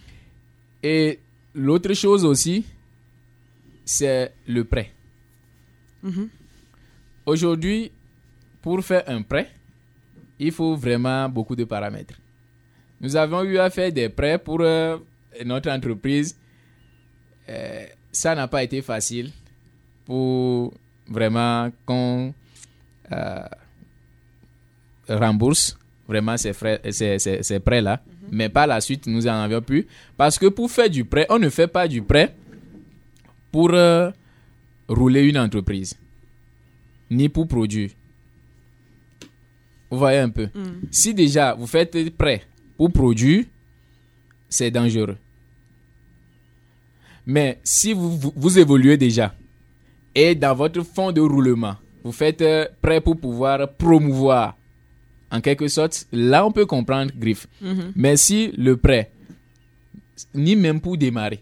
Et l'autre chose aussi, c'est le prêt. Mm-hmm. Aujourd'hui, pour faire un prêt, il faut vraiment beaucoup de paramètres. Nous avons eu à faire des prêts pour euh, notre entreprise. Euh, ça n'a pas été facile pour vraiment qu'on euh, rembourse vraiment ces, frais, ces, ces, ces prêts-là. Mm-hmm. Mais par la suite, nous en avions plus. Parce que pour faire du prêt, on ne fait pas du prêt pour euh, rouler une entreprise, ni pour produire. Vous voyez un peu. Mm. Si déjà vous faites prêt pour produire, c'est dangereux. Mais si vous, vous, vous évoluez déjà et dans votre fonds de roulement, vous faites euh, prêt pour pouvoir promouvoir, en quelque sorte, là on peut comprendre griffe. Mm-hmm. Mais si le prêt, ni même pour démarrer,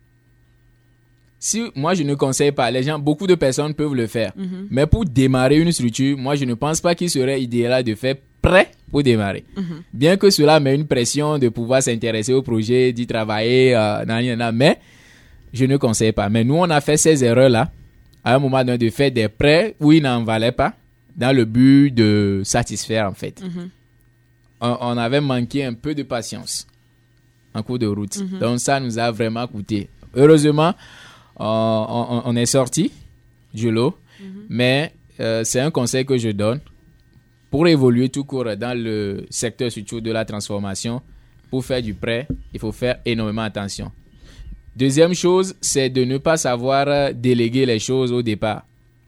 si moi je ne conseille pas, les gens, beaucoup de personnes peuvent le faire. Mm-hmm. Mais pour démarrer une structure, moi je ne pense pas qu'il serait idéal de faire prêt pour démarrer. Mm-hmm. Bien que cela met une pression de pouvoir s'intéresser au projet, d'y travailler, euh, nan, nan, nan, mais je ne conseille pas. Mais nous, on a fait ces erreurs-là, à un moment donné, de faire des prêts où ils n'en valaient pas, dans le but de satisfaire, en fait. Mm-hmm. On, on avait manqué un peu de patience en cours de route. Mm-hmm. Donc ça nous a vraiment coûté. Heureusement, on, on, on est sorti du lot, mm-hmm. mais euh, c'est un conseil que je donne. Pour évoluer tout court dans le secteur surtout de la transformation, pour faire du prêt, il faut faire énormément attention. Deuxième chose, c'est de ne pas savoir euh, déléguer les choses au départ.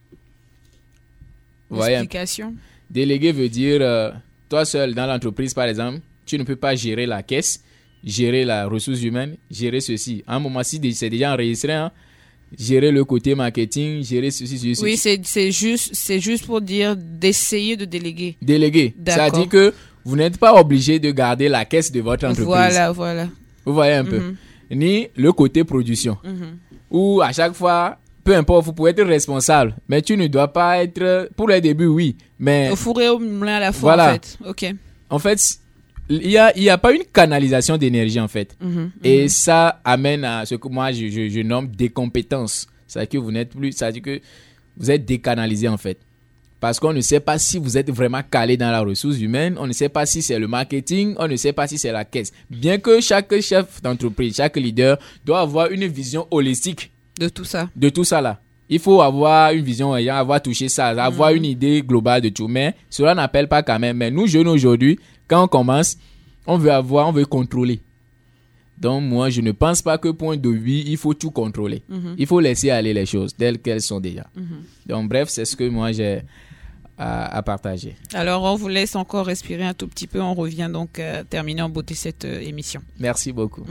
Vous voyez, Explication. déléguer veut dire, euh, toi seul dans l'entreprise par exemple, tu ne peux pas gérer la caisse, gérer la ressource humaine, gérer ceci. À un moment, si c'est déjà enregistré, hein, gérer le côté marketing, gérer ceci, ceci. Oui, c'est, c'est, juste, c'est juste pour dire d'essayer de déléguer. Déléguer. D'accord. Ça dit que vous n'êtes pas obligé de garder la caisse de votre entreprise. Voilà, voilà. Vous voyez un peu. Mhm. Ni le côté production. Mhm. Où à chaque fois, peu importe, vous pouvez être responsable. Mais tu ne dois pas être... Pour les débuts, oui. Mais Au four et au moulin à la fois, Voilà. en fait. Ok. en fait, il n'y a, il y a pas une canalisation d'énergie, en fait. Mhm. Et ça amène à ce que moi, je, je, je nomme décompétence. C'est-à-dire que vous n'êtes plus... C'est-à-dire que vous êtes décanalisé, en fait. Parce qu'on ne sait pas si vous êtes vraiment calé dans la ressource humaine, on ne sait pas si c'est le marketing, on ne sait pas si c'est la caisse. Bien que chaque chef d'entreprise, chaque leader doit avoir une vision holistique De tout ça. de tout ça là. Il faut avoir une vision, avoir touché ça, avoir Mhm. une idée globale de tout. Mais cela n'appelle pas quand même. Mais nous, jeunes aujourd'hui, quand on commence, on veut avoir, on veut contrôler. Donc moi, je ne pense pas que point de vue, il faut tout contrôler. Mhm. Il faut laisser aller les choses telles qu'elles sont déjà. Mhm. Donc bref, c'est ce que moi j'ai à, à partager. Alors, on vous laisse encore respirer un tout petit peu. On revient donc euh, terminer en beauté cette euh, émission. Merci beaucoup.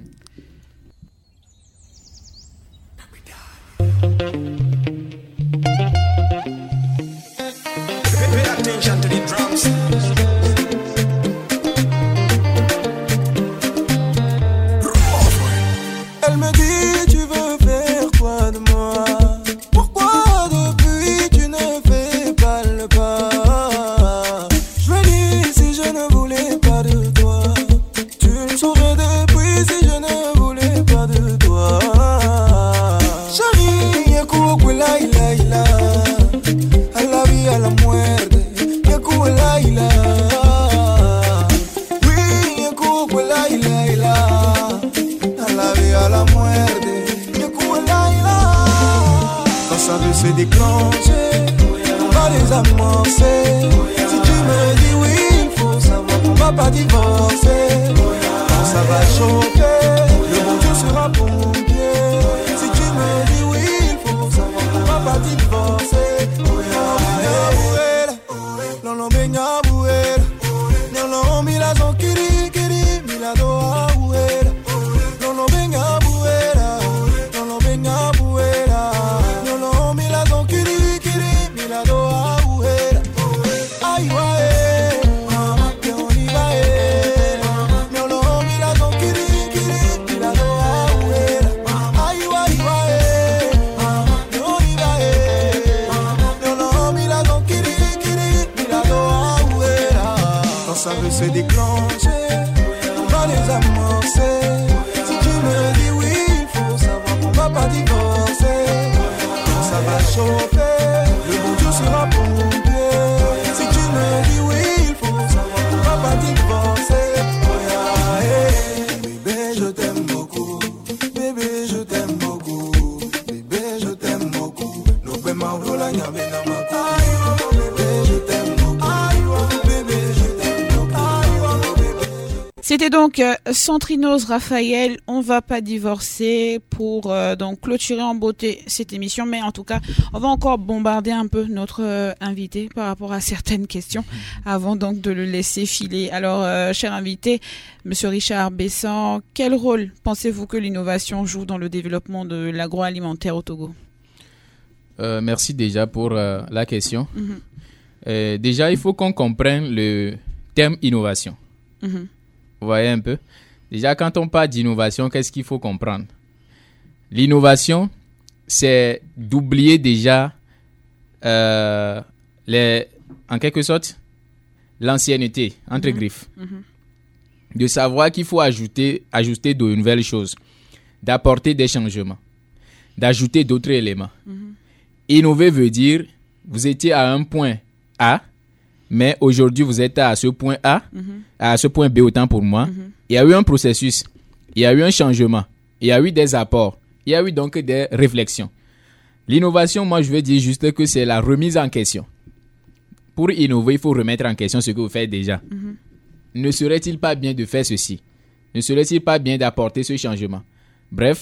Pay attention to the drums. Elle me dit, tu veux faire quoi de moi? Pourquoi depuis tu ne fais pas le pas? Je me dis, si je ne voulais pas de toi, tu le saurais depuis si je ne voulais pas de toi. Chérie, y'a la ila ila, a la vie a la muerte, y'a la ila. Oui, y'a la ila ila, a la vie a la muerte, y'a la ila. Quand ça veut se déclencher, on va les amorcer. Si tu me dis oui, il faut savoir qu'on va pas divorcer. Quand ça va chauffer, le bon Dieu sera pompier. Si tu me dis oui, il faut savoir qu'on va pas divorcer. Non, non, benga buera. Non, non, mila son kiri kiri, mila doa buera. Non, non, benga buera. Non, non, benga buera. Non, non, mila son kiri kiri, mila doa buera. Ay, wae, que oliva eh. Non, non, mila son kiri kiri, mila doa buera. Ay, wae, wae, que oliva eh. Non, non, mila son kiri kiri, mila doa buera. Quand ça veut se déclencher, on va les amorcer. Si tu me dis oui, il faut savoir qu'on va pas divorcer. Quand ça va chauffer, le bon Dieu sera pompier. Si tu me dis oui, il faut savoir qu'on va pas divorcer. Oh yeah, hey. Bébé, je t'aime beaucoup. Bébé, je t'aime beaucoup. Bébé, je t'aime beaucoup. No pe ma vola nya be na ma ku. Bébé, je t'aime beaucoup. Bébé, je t'aime beaucoup. Bébé, C'était donc euh, Centrinos Raphaël, on va pas divorcer, pour euh, donc clôturer en beauté cette émission. Mais en tout cas, on va encore bombarder un peu notre euh, invité par rapport à certaines questions avant donc de le laisser filer. Alors, euh, cher invité, Monsieur Richard Bessan, quel rôle pensez-vous que l'innovation joue dans le développement de l'agroalimentaire au Togo? Euh, merci déjà pour euh, la question. Mhm. Euh, déjà, il faut qu'on comprenne le terme innovation. Mhm. Vous voyez un peu? Déjà, quand on parle d'innovation, qu'est-ce qu'il faut comprendre? L'innovation, c'est d'oublier déjà, euh, les, en quelque sorte, l'ancienneté, entre Mhm. griffes. Mhm. De savoir qu'il faut ajouter, ajouter de nouvelles choses, d'apporter des changements, d'ajouter d'autres éléments. Mhm. Innover veut dire, vous étiez à un point A, mais aujourd'hui vous êtes à ce point A, Mhm. à ce point B autant pour moi. Mhm. Il y a eu un processus, il y a eu un changement, il y a eu des apports, il y a eu donc des réflexions. L'innovation, moi je veux dire juste que c'est la remise en question. Pour innover, il faut remettre en question ce que vous faites déjà. Mhm. Ne serait-il pas bien de faire ceci? Ne serait-il pas bien d'apporter ce changement? Bref,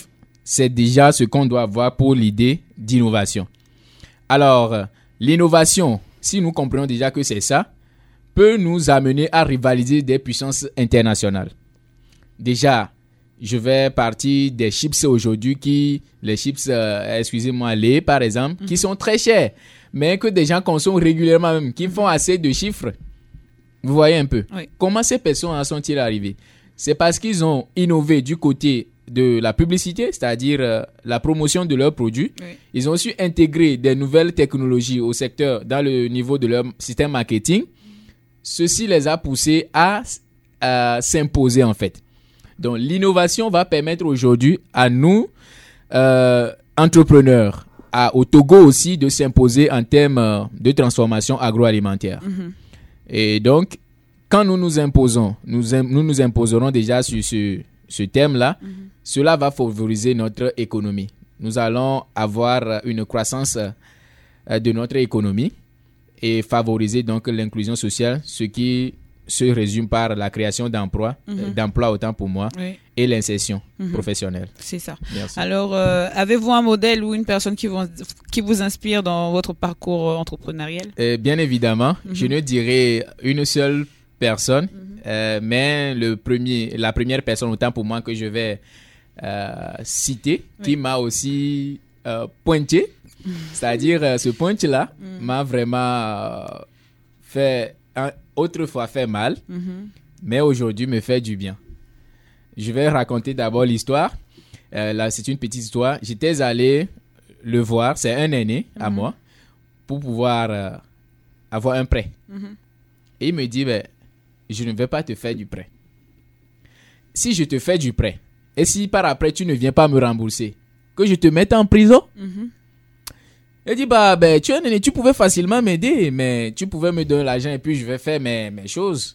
c'est déjà ce qu'on doit avoir pour l'idée d'innovation. Alors, euh, l'innovation, si nous comprenons déjà que c'est ça, peut nous amener à rivaliser des puissances internationales. Déjà, je vais partir des chips aujourd'hui, qui, les chips, euh, excusez-moi, lait par exemple, mm-hmm. qui sont très chers, mais que des gens consomment régulièrement même, qui font assez de chiffres. Vous voyez un peu. Oui. Comment ces personnes en sont-ils arrivées? C'est parce qu'ils ont innové du côté de la publicité, c'est-à-dire euh, la promotion de leurs produits. Oui. Ils ont su intégrer des nouvelles technologies au secteur, dans le niveau de leur système marketing. Ceci les a poussés à, à s'imposer en fait. Donc, l'innovation va permettre aujourd'hui à nous, euh, entrepreneurs, à, au Togo aussi, de s'imposer en termes euh, de transformation agroalimentaire. Mm-hmm. Et donc, quand nous nous imposons, nous nous, nous imposerons déjà sur ce, ce thème-là, mm-hmm. cela va favoriser notre économie. Nous allons avoir une croissance euh, de notre économie et favoriser donc l'inclusion sociale, ce qui se résume par la création d'emplois, mm-hmm. euh, d'emplois autant pour moi, oui. et l'insertion mm-hmm. professionnelle. C'est ça. Merci. Alors, euh, avez-vous un modèle ou une personne qui vous, qui vous inspire dans votre parcours entrepreneurial? euh, Bien évidemment, mm-hmm. je ne dirais une seule personne, mm-hmm. euh, mais le premier, la première personne autant pour moi que je vais euh, citer, oui. qui m'a aussi euh, pointé, mm-hmm. c'est-à-dire euh, ce point-là mm-hmm. m'a vraiment euh, fait... Un, autrefois fait mal, mm-hmm. mais aujourd'hui me fait du bien. Je vais raconter d'abord l'histoire. Euh, là, c'est une petite histoire. J'étais allé le voir, c'est un aîné mm-hmm. à moi, pour pouvoir euh, avoir un prêt. Mm-hmm. Et il me dit, ben, je ne vais pas te faire du prêt. Si je te fais du prêt, et si par après tu ne viens pas me rembourser, que je te mette en prison? Mm-hmm. Il dit, bah, ben, tu, tu pouvais facilement m'aider, mais tu pouvais me donner l'argent et puis je vais faire mes, mes choses.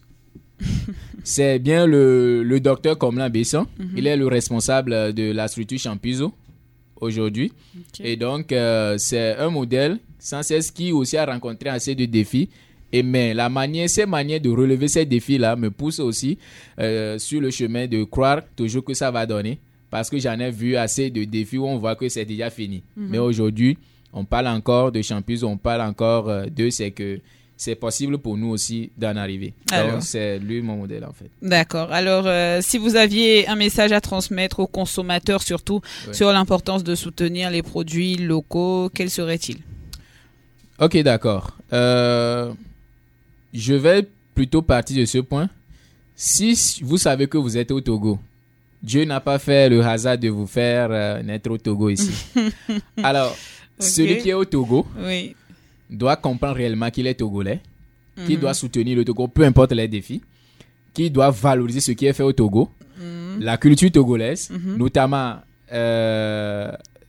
C'est bien le, le docteur Komlan Besson. Mm-hmm. Il est le responsable de la structure Champizo aujourd'hui. Okay. Et donc, euh, c'est un modèle sans cesse qui aussi a rencontré assez de défis. Et mais la manière, ces manières de relever ces défis-là me poussent aussi euh, sur le chemin de croire toujours que ça va donner. Parce que j'en ai vu assez de défis où on voit que c'est déjà fini. Mm-hmm. Mais aujourd'hui, on parle encore de Champizo, on parle encore euh, de c'est que c'est possible pour nous aussi d'en arriver. Alors, donc, c'est lui mon modèle en fait. D'accord. Alors, euh, si vous aviez un message à transmettre aux consommateurs, surtout ouais. sur l'importance de soutenir les produits locaux, quel serait-il? Ok, d'accord. Euh, je vais plutôt partir de ce point. Si vous savez que vous êtes au Togo, Dieu n'a pas fait le hasard de vous faire euh, naître au Togo ici. Alors, okay. celui qui est au Togo oui. doit comprendre réellement qu'il est togolais, mm-hmm. qu'il doit soutenir le Togo, peu importe les défis, qu'il doit valoriser ce qui est fait au Togo, mm-hmm. la culture togolaise, mm-hmm. notamment euh,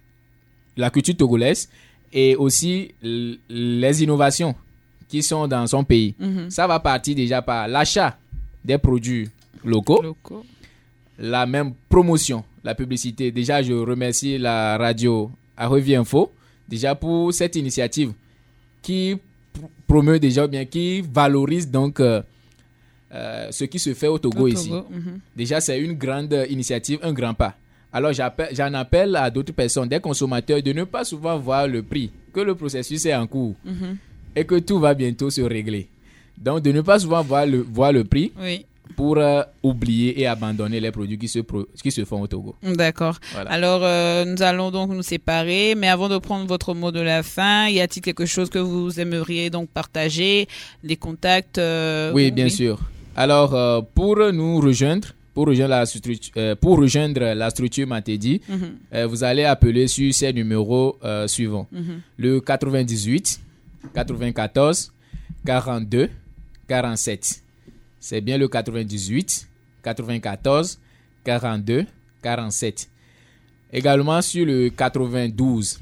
la culture togolaise et aussi l- les innovations qui sont dans son pays. Mm-hmm. Ça va partir déjà par l'achat des produits locaux, locaux. La même promotion, la publicité. Déjà, je remercie la radio Arrevie Info déjà pour cette initiative qui pr- promeut déjà bien, qui valorise donc euh, euh, ce qui se fait au Togo, au Togo ici. Mm-hmm. Déjà, c'est une grande initiative, un grand pas. Alors, j'en appelle à d'autres personnes, des consommateurs, de ne pas souvent voir le prix, que le processus est en cours mm-hmm. et que tout va bientôt se régler. Donc, de ne pas souvent voir le, voir le prix. Oui. Pour euh, oublier et abandonner les produits qui se, pro- qui se font au Togo. D'accord. Voilà. Alors, euh, nous allons donc nous séparer. Mais avant de prendre votre mot de la fin, y a-t-il quelque chose que vous aimeriez donc partager? Des contacts euh, Oui, bien oui. sûr. Alors, euh, pour nous rejoindre, pour rejoindre la structure, euh, pour rejoindre la structure Matedi, mm-hmm. euh, vous allez appeler sur ces numéros euh, suivants. Mm-hmm. Le quatre-vingt-dix-huit, quatre-vingt-quatorze, quarante-deux, quarante-sept. C'est bien le quatre-vingt-dix-huit, quatre-vingt-quatorze, quarante-deux, quarante-sept. Également sur le quatre-vingt-douze,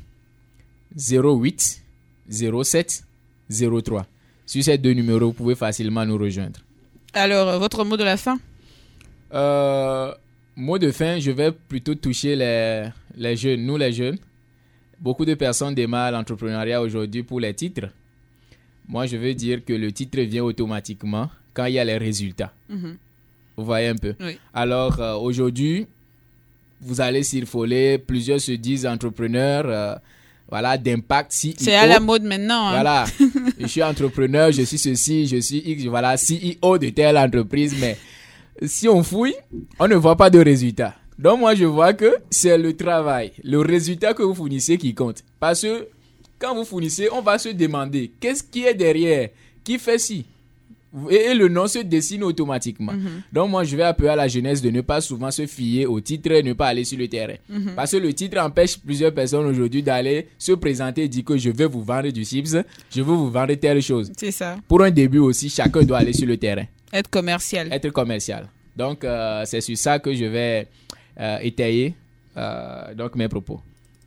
zéro huit, zéro sept, zéro trois. Sur ces deux numéros, vous pouvez facilement nous rejoindre. Alors, votre mot de la fin? euh, Mot de fin, je vais plutôt toucher les, les jeunes, nous les jeunes. Beaucoup de personnes démarrent l'entrepreneuriat aujourd'hui pour les titres. Moi, je veux dire que le titre vient automatiquement quand il y a les résultats. Mm-hmm. Vous voyez un peu. Oui. Alors, euh, aujourd'hui, vous allez s'affoler. Plusieurs se disent entrepreneurs, euh, voilà, d'impact. C E O. C'est à la mode maintenant. Hein. Voilà, je suis entrepreneur, je suis ceci, je suis X, voilà, C E O de telle entreprise. Mais si on fouille, on ne voit pas de résultat. Donc moi, je vois que c'est le travail, le résultat que vous fournissez qui compte. Parce que quand vous fournissez, on va se demander qu'est-ce qui est derrière, qui fait ci. Et le nom se dessine automatiquement. Mm-hmm. Donc moi, je vais appeler à la jeunesse de ne pas souvent se fier au titre et ne pas aller sur le terrain. Mm-hmm. Parce que le titre empêche plusieurs personnes aujourd'hui d'aller se présenter et dire que je vais vous vendre du chips, je veux vous vendre telle chose. C'est ça. Pour un début aussi, chacun doit aller sur le terrain. Être commercial. Être commercial. Donc, euh, c'est sur ça que je vais euh, étayer euh, donc mes propos.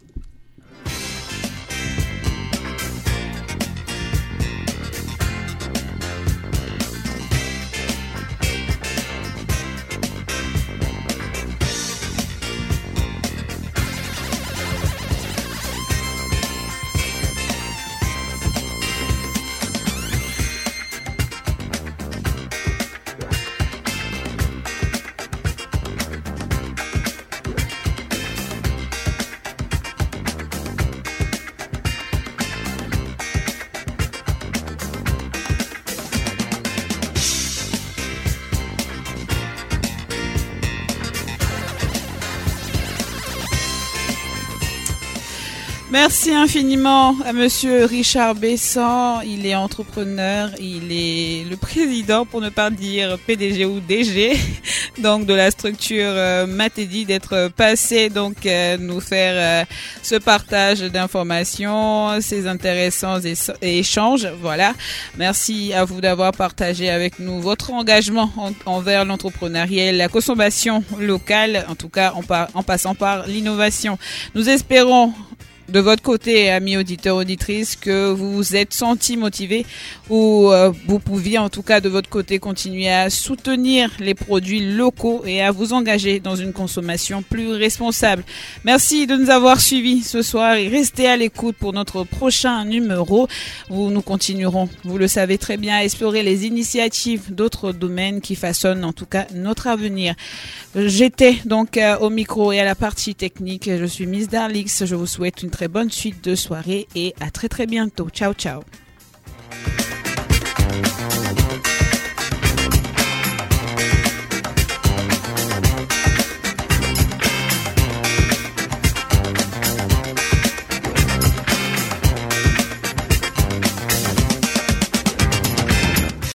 Merci infiniment à Monsieur Richard Besson. Il est entrepreneur, il est le président, pour ne pas dire P D G ou D G, donc de la structure euh, Matedi, d'être passé donc euh, nous faire euh, ce partage d'informations, ces intéressants é- échanges. Voilà. Merci à vous d'avoir partagé avec nous votre engagement en, envers l'entrepreneuriat, la consommation locale, en tout cas en, par, en passant par l'innovation. Nous espérons de votre côté, amis auditeurs, auditrices, que vous vous êtes sentis motivés ou euh, vous pouviez en tout cas de votre côté continuer à soutenir les produits locaux et à vous engager dans une consommation plus responsable. Merci de nous avoir suivis ce soir et restez à l'écoute pour notre prochain numéro où nous continuerons, vous le savez très bien, à explorer les initiatives d'autres domaines qui façonnent en tout cas notre avenir. J'étais donc euh, au micro et à la partie technique. Je suis Miss Darlix. Je vous souhaite une très bonne suite de soirée et à très très bientôt. Ciao, ciao.